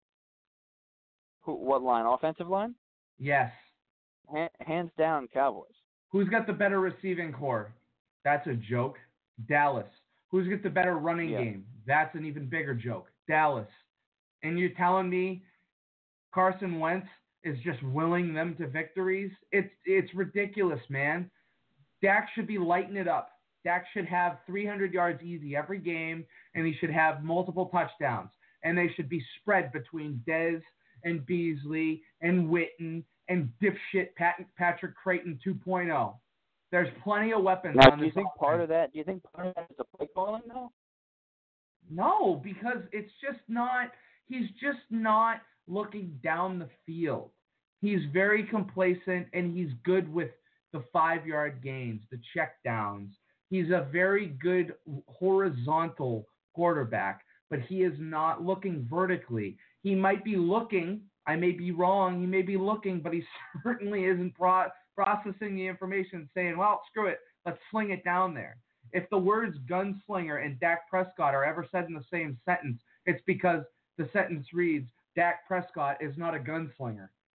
Who, what line? Offensive line? Yes. Ha- hands down, Cowboys. Who's got the better receiving core? That's a joke. Dallas. Who's got the better running Yeah. game? That's an even bigger joke. Dallas. And you're telling me Carson Wentz is just willing them to victories? It's it's ridiculous, man. Dak should be lighting it up. Dak should have three hundred yards easy every game, and he should have multiple touchdowns. And they should be spread between Dez and Beasley and Witten and dipshit Pat, Patrick Creighton two point oh. There's plenty of weapons Now, on do you this think offense. part of that? Do you think part of that is a play calling though? No, because it's just not. He's just not looking down the field. He's very complacent, and he's good with the five-yard gains, the checkdowns. He's a very good horizontal quarterback, but he is not looking vertically. He might be looking. I may be wrong. He may be looking, but he certainly isn't pro- processing the information, saying, well, screw it. Let's sling it down there. If the words gunslinger and Dak Prescott are ever said in the same sentence, it's because the sentence reads, Dak Prescott is not a gunslinger.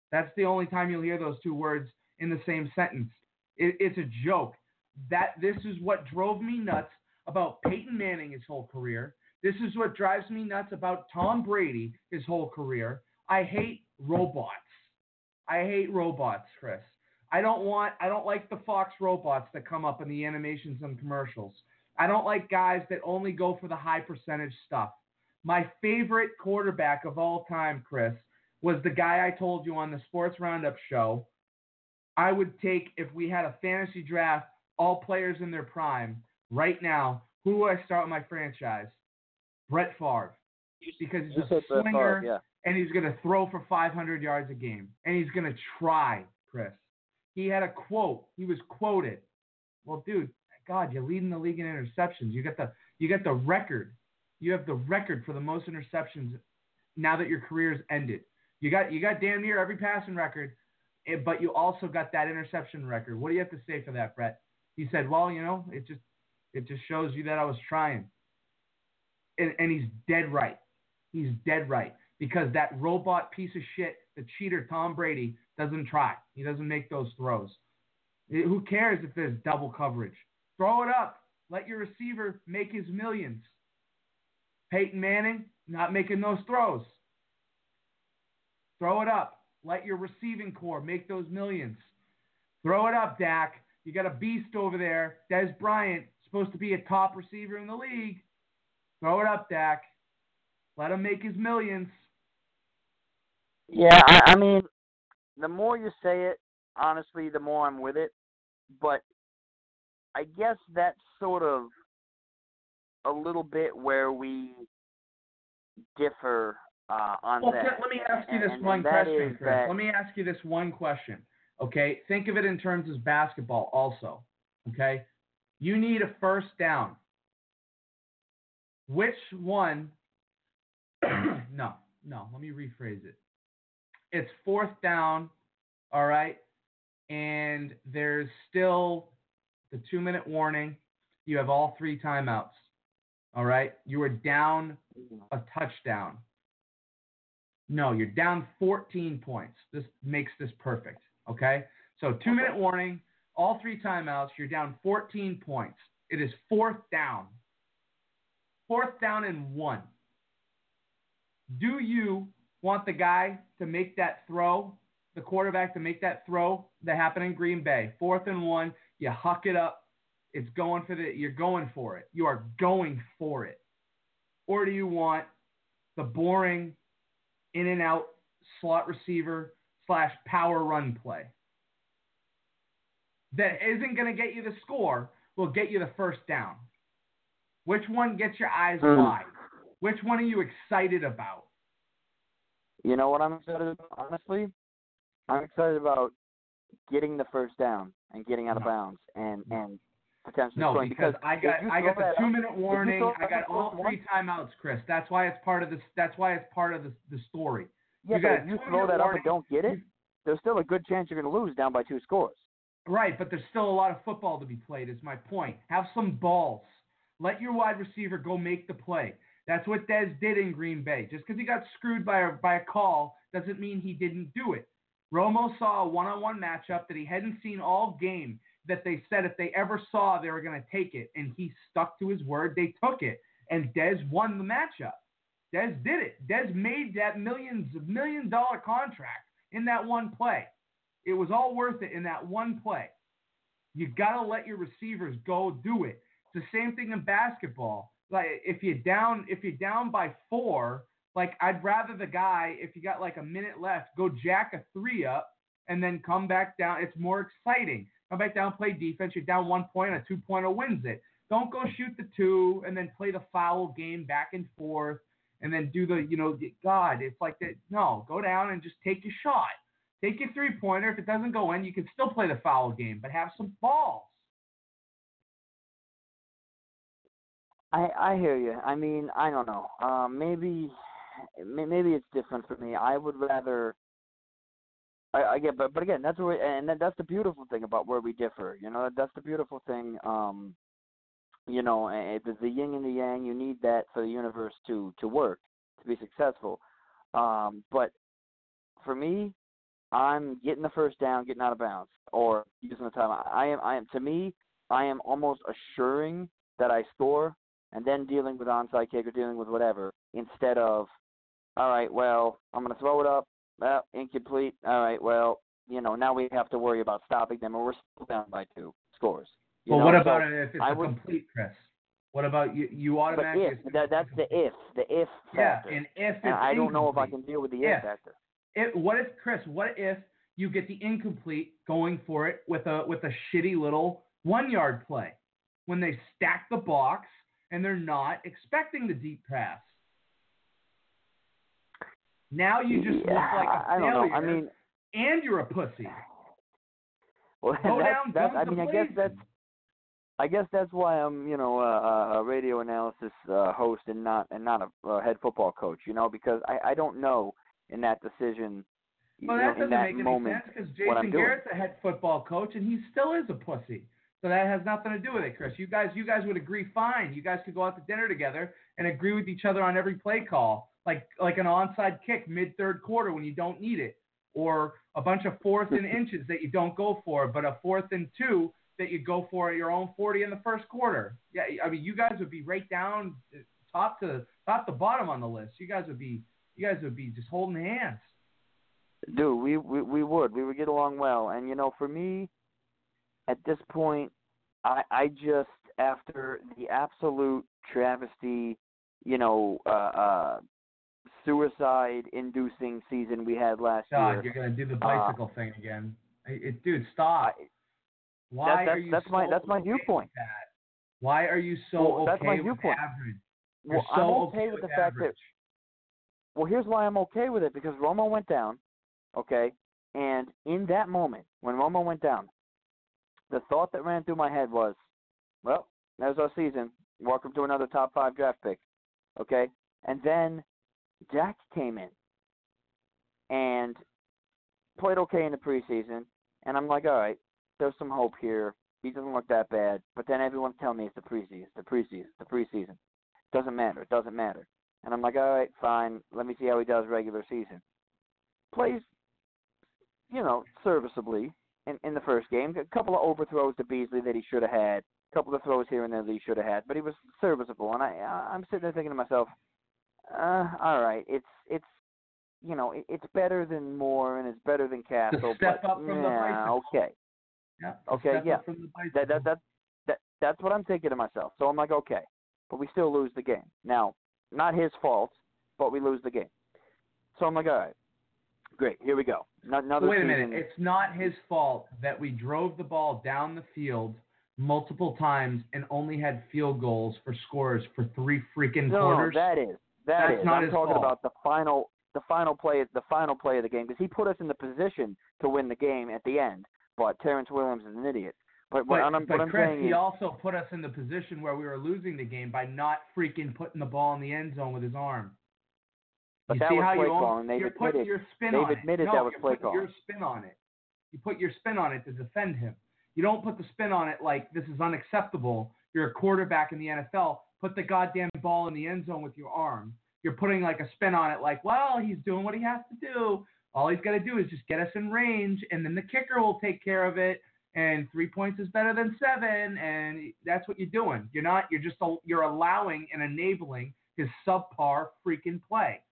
That's the only time you'll hear those two words in the same sentence. It, it's a joke. That this is what drove me nuts about Peyton Manning his whole career. This is what drives me nuts about Tom Brady his whole career. I hate robots. I hate robots, Chris. I don't want, I don't like the Fox robots that come up in the animations and commercials. I don't like guys that only go for the high percentage stuff. My favorite quarterback of all time, Chris, was the guy I told you on the Sports Roundup show. I would take, if we had a fantasy draft, all players in their prime, right now, who do I start with my franchise? Brett Favre. Because he's You a said Brett swinger, Favre, yeah. and he's going to throw for five hundred yards a game. And he's going to try, Chris. He had a quote. He was quoted. Well, dude, God, you're leading the league in interceptions. You got the you got the record. You have the record for the most interceptions now that your career's ended. You got you got damn near every passing record, but you also got that interception record. What do you have to say for that, Brett? He said, well, you know, it just it just shows you that I was trying. And, and he's dead right. He's dead right. Because that robot piece of shit, the cheater Tom Brady, doesn't try. He doesn't make those throws. It, who cares if there's double coverage? Throw it up. Let your receiver make his millions. Peyton Manning, not making those throws. Throw it up. Let your receiving core make those millions. Throw it up, Dak. You got a beast over there. Dez Bryant, supposed to be a top receiver in the league. Throw it up, Dak. Let him make his millions. Yeah, I, I mean, the more you say it, honestly, the more I'm with it. But I guess that's sort of a little bit where we differ uh, on well, that. Let me ask you this and, one and that question, is Chris. that, Let me ask you this one question. Okay, think of it in terms of basketball also. Okay, you need a first down. Which one? no, no. Let me rephrase it. It's fourth down, all right, and there's still the two-minute warning. You have all three timeouts, all right? You are down a touchdown. No, you're down fourteen points. This makes this perfect, okay? So two-minute warning, all three timeouts. You're down fourteen points. It is fourth down. Fourth down and one. Do you want the guy to make that throw, the quarterback to make that throw that happened in Green Bay? Fourth and one, you huck it up. It's going for the, you're going for it. You are going for it. Or do you want the boring in and out slot receiver slash power run play that isn't going to get you the score, will get you the first down? Which one gets your eyes Mm. wide? Which one are you excited about? You know what I'm excited about, honestly? I'm excited about getting the first down and getting out of No. bounds and, and potentially No, scoring. because, I if got you I got throw the that two up- minute if you warning. throw I that got up all one- three timeouts, Chris. That's why it's part of this. That's why it's part of the the story. Yeah, you but got if you two throw minute that up warning. and don't get it, You- there's still a good chance you're going to lose down by two scores. Right, but there's still a lot of football to be played. Is my point. Have some balls. Let your wide receiver go make the play. That's what Dez did in Green Bay. Just because he got screwed by a by a call doesn't mean he didn't do it. Romo saw a one-on-one matchup that he hadn't seen all game, that they said if they ever saw, they were going to take it, and he stuck to his word. They took it, and Dez won the matchup. Dez did it. Dez made that millions million dollar contract in that one play. It was all worth it in that one play. You got to let your receivers go do it. It's the same thing in basketball. Like if you're down, if you're down by four, like I'd rather the guy, if you got like a minute left, go jack a three up and then come back down. It's more exciting. Come back down, play defense. You're down one point, a two-pointer wins it. Don't go shoot the two and then play the foul game back and forth and then do the, you know, God, it's like that. No, go down and just take your shot. Take your three-pointer. If it doesn't go in, you can still play the foul game, but have some balls. I I hear you. I mean, I don't know. Um, maybe may- maybe it's different for me. I would rather. I, I get, but but again, that's where, and that, that's the beautiful thing about where we differ. You know, that's the beautiful thing. Um, you know, eh, the, the yin and the yang. You need that for the universe to to work, to be successful. Um, but for me, I'm getting the first down, getting out of bounds, or using the time. I am, I am. To me, I am almost assuring that I score, and then dealing with onside kick or dealing with whatever, instead of, all right, well, I'm going to throw it up, well, incomplete. All right, well, you know, now we have to worry about stopping them, or we're still down by two scores. You well, know? what about so if it's I a would, complete, Chris? What about you? You but automatically. if that, that's the if, the if yeah, factor. and if it's and I don't know if I incomplete. can deal with the if. if factor. It, what if, Chris? What if you get the incomplete going for it with a with a shitty little one yard play when they stack the box and they're not expecting the deep pass? Now you just yeah, look like a I don't failure, know. I mean, and you're a pussy. Well, Go that's, down, that's, guns I mean, I guess a-blazing. that's, I guess that's why I'm, you know, a, a radio analysis uh, host and not and not a, a head football coach. You know, because I, I don't know in that decision, Well, you that know, doesn't in that make any moment, sense because what I'm Jason doing. Garrett's a head football coach and he still is a pussy. So that has nothing to do with it, Chris. You guys, you guys would agree fine. You guys could go out to dinner together and agree with each other on every play call, like like an onside kick mid third quarter when you don't need it, or a bunch of fourth and inches that you don't go for, but a fourth and two that you go for at your own forty in the first quarter. Yeah, I mean, you guys would be right down top to top to bottom on the list. You guys would be, you guys would be just holding hands. Dude, we, we we would we would get along well, and you know, for me, at this point, I I just after the absolute travesty, you know, uh, uh, suicide-inducing season we had last God, year. you're gonna do the bicycle uh, thing again. It, it, dude, stop. I, Why that, that, are you that's so my that's my okay viewpoint. With that? Why are you so well, okay that's my with viewpoint. average? You're well, so I'm okay, okay with with the fact average. that. Well, here's why I'm okay with it, because Romo went down, okay, and in that moment when Romo went down, the thought that ran through my head was, well, there's our season. Welcome to another top five draft pick, okay? And then Dak came in and played okay in the preseason, and I'm like, all right, there's some hope here. He doesn't look that bad. But then everyone's telling me it's the preseason, the preseason, the preseason. Doesn't matter. It doesn't matter. And I'm like, all right, fine. Let me see how he does regular season. Plays, you know, serviceably in, in the first game. A couple of overthrows to Beasley that he should have had. A couple of throws here and there that he should have had. But he was serviceable. And I, I'm sitting there thinking to myself, uh, all right, it's it's you know, it, it's better than Moore and it's better than Castle. Step but, up from yeah, the bicycle. okay. Yeah, okay, step yeah. up from the bicycle. That, that, that, that, that's what I'm thinking to myself. So I'm like, okay. But we still lose the game. Now, not his fault, but we lose the game. So I'm like, all right, great, here we go. Not, another Wait a season. minute. It's not his fault that we drove the ball down the field multiple times and only had field goals for scores for three freaking no, quarters. No, that is. That That's is. not I'm his talking fault. about the final the final play the final play of the game, because he put us in the position to win the game at the end. But Terrence Williams is an idiot. But, But, what I'm, but what I'm Chris, saying he is, also put us in the position where we were losing the game by not freaking putting the ball in the end zone with his arm. But you that see was how play you calling. They've you're putting admitted, your spin they've on admitted it. No, that was you're play putting calling. your spin on it. You put your spin on it to defend him. You don't put the spin on it like this is unacceptable. You're a quarterback in the N F L. Put the goddamn ball in the end zone with your arm. You're putting like a spin on it like, well, he's doing what he has to do. All he's got to do is just get us in range, and then the kicker will take care of it. And three points is better than seven, and that's what you're doing. You're not. You're just. You're allowing and enabling his subpar freaking play.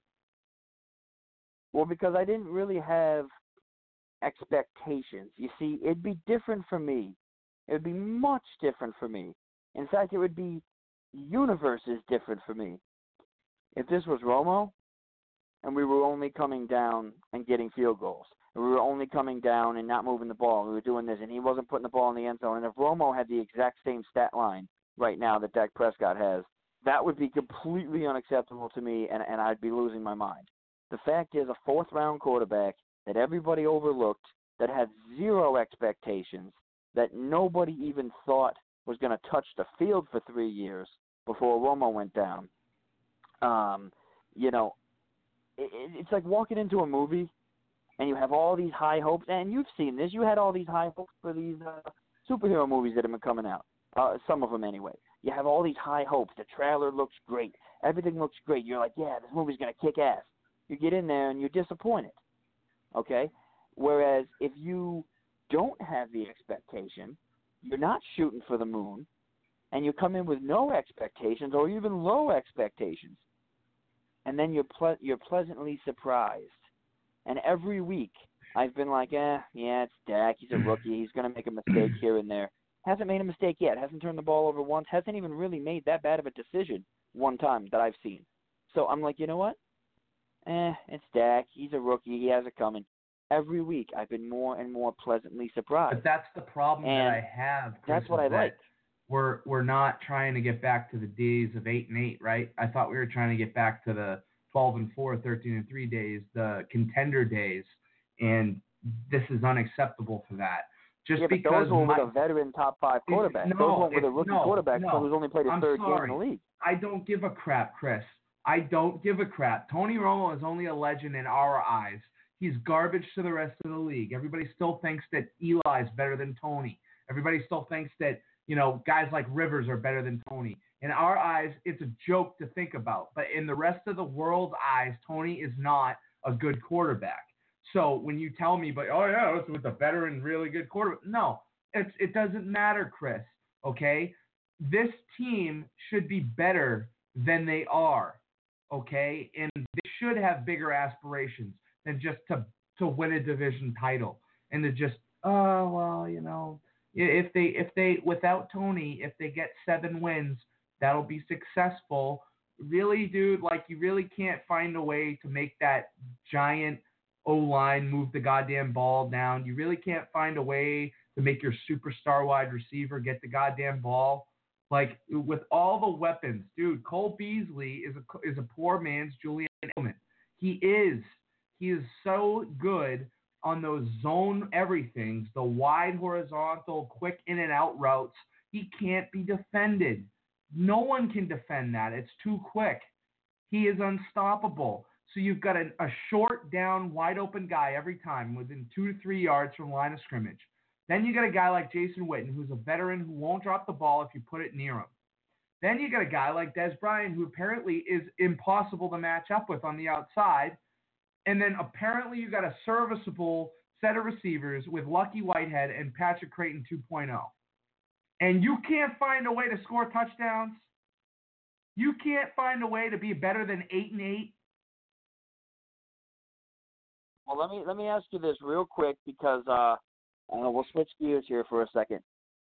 Well, because I didn't really have expectations. You see, it'd be different for me. It would be much different for me. In fact, it would be universes different for me. If this was Romo, and we were only coming down and getting field goals, and we were only coming down and not moving the ball, and we were doing this, and he wasn't putting the ball in the end zone, and if Romo had the exact same stat line right now that Dak Prescott has, that would be completely unacceptable to me, and, and I'd be losing my mind. The fact is, a fourth-round quarterback that everybody overlooked, that had zero expectations, that nobody even thought was going to touch the field for three years before Romo went down. Um, you know, it, it's like walking into a movie and you have all these high hopes, and you've seen this. You had all these high hopes for these uh, superhero movies that have been coming out, uh, some of them anyway. You have all these high hopes. The trailer looks great. Everything looks great. You're like, yeah, this movie's going to kick ass. You get in there and you're disappointed, okay? Whereas if you don't have the expectation, you're not shooting for the moon, and you come in with no expectations or even low expectations, and then you're ple- you're pleasantly surprised. And every week I've been like, eh, yeah, it's Dak. He's a rookie. He's going to make a mistake here and there. Hasn't made a mistake yet. Hasn't turned the ball over once. Hasn't even really made that bad of a decision one time that I've seen. So I'm like, you know what? Eh, it's Dak. He's a rookie. He has it coming. Every week I've been more and more pleasantly surprised. But that's the problem and that I have, Chris, that's what I that like. We're, we're not trying to get back to the days of eight and eight, right? I thought we were trying to get back to the twelve and four, thirteen and three days, the contender days, and this is unacceptable for that. Just yeah, but because those were my, with a veteran top five quarterback. No, those weren't with a rookie no, quarterback no, who's only played his I'm third sorry. game in the league. I don't give a crap, Chris. I don't give a crap. Tony Romo is only a legend in our eyes. He's garbage to the rest of the league. Everybody still thinks that Eli's better than Tony. Everybody still thinks that, you know, guys like Rivers are better than Tony. In our eyes, it's a joke to think about. But in the rest of the world's eyes, Tony is not a good quarterback. So when you tell me, but oh yeah, it's with a veteran, really good quarterback. No, it's, it doesn't matter, Chris. Okay, this team should be better than they are. Okay, and they should have bigger aspirations than just to to win a division title and to just oh well, you know, if they if they without Tony, if they get seven wins, that'll be successful. Really, dude, like you really can't find a way to make that giant O-line move the goddamn ball down. You really can't find a way to make your superstar wide receiver get the goddamn ball. Like, with all the weapons, dude, Cole Beasley is a, is a poor man's Julian Edelman. He is. He is so good on those zone everythings, the wide horizontal, quick in and out routes. He can't be defended. No one can defend that. It's too quick. He is unstoppable. So you've got a, a short down, wide open guy every time within two to three yards from line of scrimmage. Then you got a guy like Jason Witten, who's a veteran who won't drop the ball if you put it near him. Then you got a guy like Dez Bryant, who apparently is impossible to match up with on the outside. And then apparently you got a serviceable set of receivers with Lucky Whitehead and Patrick Creighton two point oh. And you can't find a way to score touchdowns? You can't find a way to be better than eight and eight? Well, let me let me ask you this real quick because uh, uh, we'll switch gears here for a second.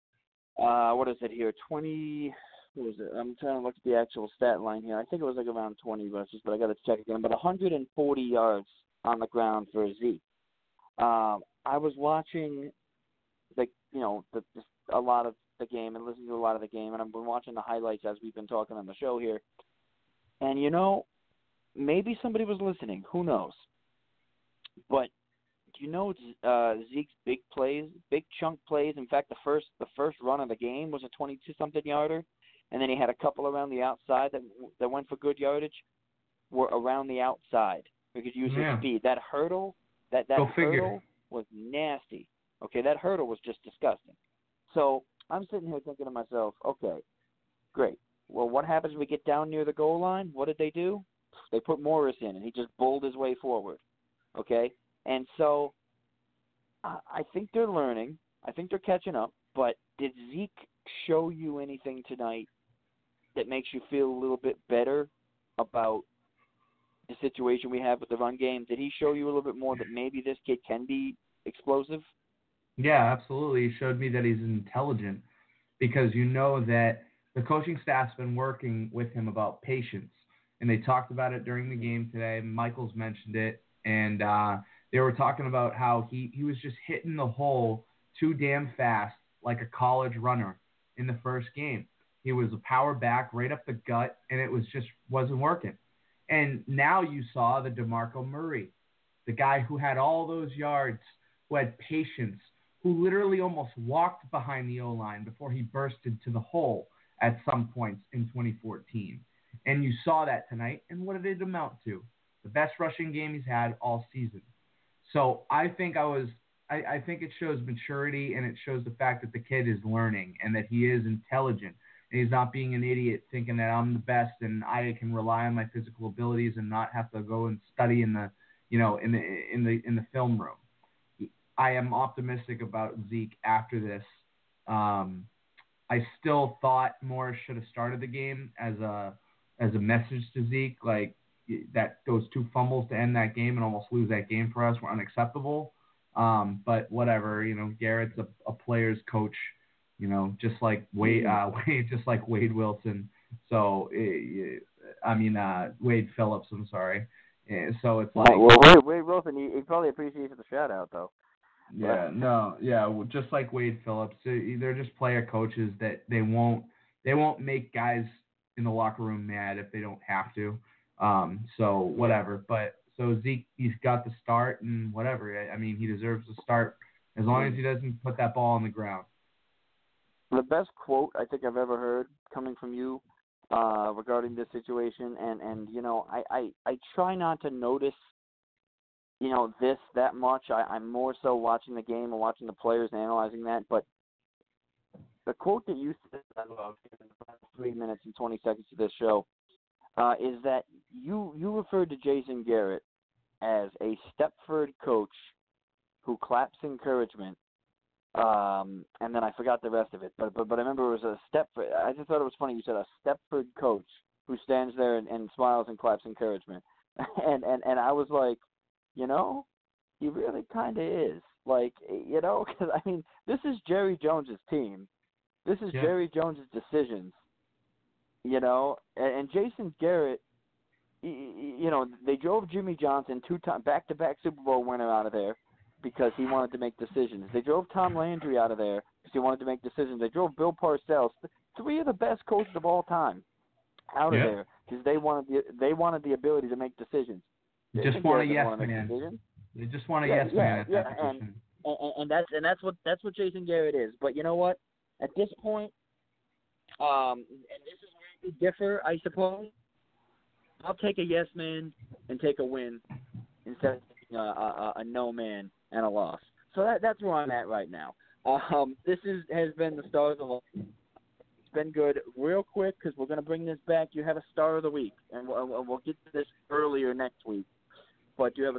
Uh, what is it here? twenty. What was it? I'm trying to look at the actual stat line here. I think it was like around twenty rushes, but I got to check again. But one hundred forty yards on the ground for Zeke. Um, I was watching the you know the, the, a lot of the game and listening to a lot of the game, and I've been watching the highlights as we've been talking on the show here. And you know, maybe somebody was listening. Who knows? But do you know uh, Zeke's big plays, big chunk plays? In fact, the first the first run of the game was a twenty-two something yarder, and then he had a couple around the outside that that went for good yardage. Were around the outside because use yeah. his speed. That hurdle, that that Go hurdle figure. was nasty. Okay, that hurdle was just disgusting. So I'm sitting here thinking to myself, okay, great. Well, what happens when we get down near the goal line? What did they do? They put Morris in, and he just bowled his way forward. Okay, and so uh, I think they're learning. I think they're catching up. But did Zeke show you anything tonight that makes you feel a little bit better about the situation we have with the run game? Did he show you a little bit more that maybe this kid can be explosive? Yeah, absolutely. He showed me that he's intelligent because you know that the coaching staff's been working with him about patience, and they talked about it during the game today. Michaels mentioned it. And uh, they were talking about how he, he was just hitting the hole too damn fast like a college runner in the first game. He was a power back right up the gut, and it was just wasn't working. And now you saw the DeMarco Murray, the guy who had all those yards, who had patience, who literally almost walked behind the O-line before he bursted to the hole at some points in twenty fourteen. And you saw that tonight, and what did it amount to? The best rushing game he's had all season. So I think I was I, I think it shows maturity, and it shows the fact that the kid is learning and that he is intelligent and he's not being an idiot thinking that I'm the best and I can rely on my physical abilities and not have to go and study in the you know in the in the in the film room. I am optimistic about Zeke after this. Um, I still thought Morris should have started the game as a as a message to Zeke, like that those two fumbles to end that game and almost lose that game for us were unacceptable. Um, but whatever, you know, Garrett's a, a player's coach, you know, just like Wade, uh, Wade, just like Wade Wilson. So, it, I mean, uh, Wade Phillips. I'm sorry. And so it's like, well, Wade, Wade Wilson, he, he probably appreciates the shout out though. Yeah, no, yeah, just like Wade Phillips, they're just player coaches that they won't they won't make guys in the locker room mad if they don't have to. Um, so whatever. But so Zeke, he's got the start and whatever. I mean, he deserves to start as long as he doesn't put that ball on the ground. The best quote I think I've ever heard coming from you uh, regarding this situation, and, and you know, I, I, I try not to notice, you know, this that much. I, I'm more so watching the game and watching the players and analyzing that. But the quote that you said, I love, in the last three minutes and twenty seconds of this show, uh, is that you you referred to Jason Garrett as a Stepford coach who claps encouragement. Um, and then I forgot the rest of it. But but but I remember it was a Stepford. I just thought it was funny. You said a Stepford coach who stands there and, and smiles and claps encouragement. and and and I was like, you know, he really kind of is. Like, you know, because, I mean, this is Jerry Jones's team. This is yeah. Jerry Jones's decisions, you know. And, and Jason Garrett, he, you know, they drove Jimmy Johnson, two-time back-to-back Super Bowl winner, out of there because he wanted to make decisions. They drove Tom Landry out of there because he wanted to make decisions. They drove Bill Parcells, three of the best coaches of all time, out of yeah. there because they wanted the they wanted the ability to make decisions. You just want a yes man. You just want a yeah, yes yeah, man. Yeah, and, and, and that's and that's what that's what Jason Garrett is. But you know what? At this point, um, and this is where we differ, I suppose. I'll take a yes man and take a win instead of taking a, a, a no man and a loss. So that that's where I'm at right now. Um, this is has been the Stars of the Week. It's been good. Real quick, because we're going to bring this back. You have a Star of the Week, and we'll, we'll get to this earlier next week. But do you have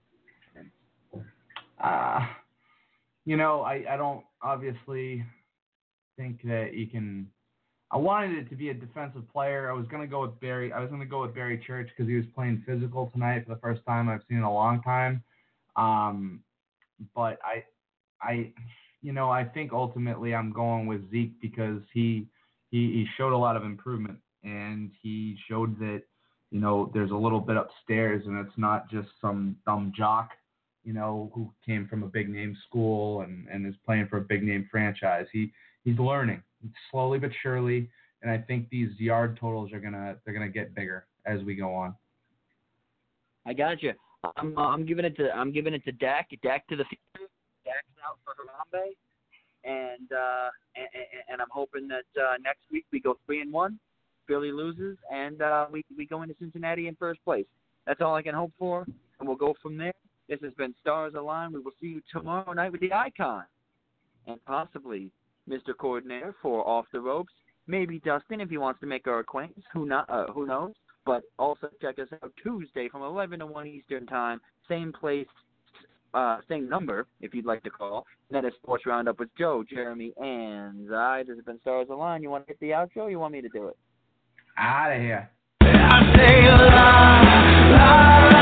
a Uh, you know, I, I don't obviously think that you can. I wanted it to be a defensive player. I was going to go with Barry. I was going to go with Barry Church because he was playing physical tonight for the first time I've seen in a long time. Um, but I, I, you know, I think ultimately I'm going with Zeke because he, he, he showed a lot of improvement and he showed that, you know, there's a little bit upstairs and it's not just some dumb jock, you know, who came from a big name school and, and is playing for a big name franchise. He he's learning slowly but surely, and I think these yard totals are gonna they're gonna get bigger as we go on. I got you. I'm uh, I'm giving it to I'm giving it to Dak. Dak to the future. Dak's out for Harambe, and uh, and, and I'm hoping that uh, next week we go three and one. Philly loses, and uh, we we go into Cincinnati in first place. That's all I can hope for, and we'll go from there. This has been Stars Align. We will see you tomorrow night with the Icon, and possibly Mister Coordinator for Off the Ropes. Maybe Dustin if he wants to make our acquaintance. Who not? Uh, who knows? But also check us out Tuesday from eleven to one Eastern Time. Same place, uh, same number if you'd like to call. And that is Sports Roundup with Joe, Jeremy, and I. This has been Stars Align. You want to hit the outro? Or you want me to do it? Out of here. I say la, la, la.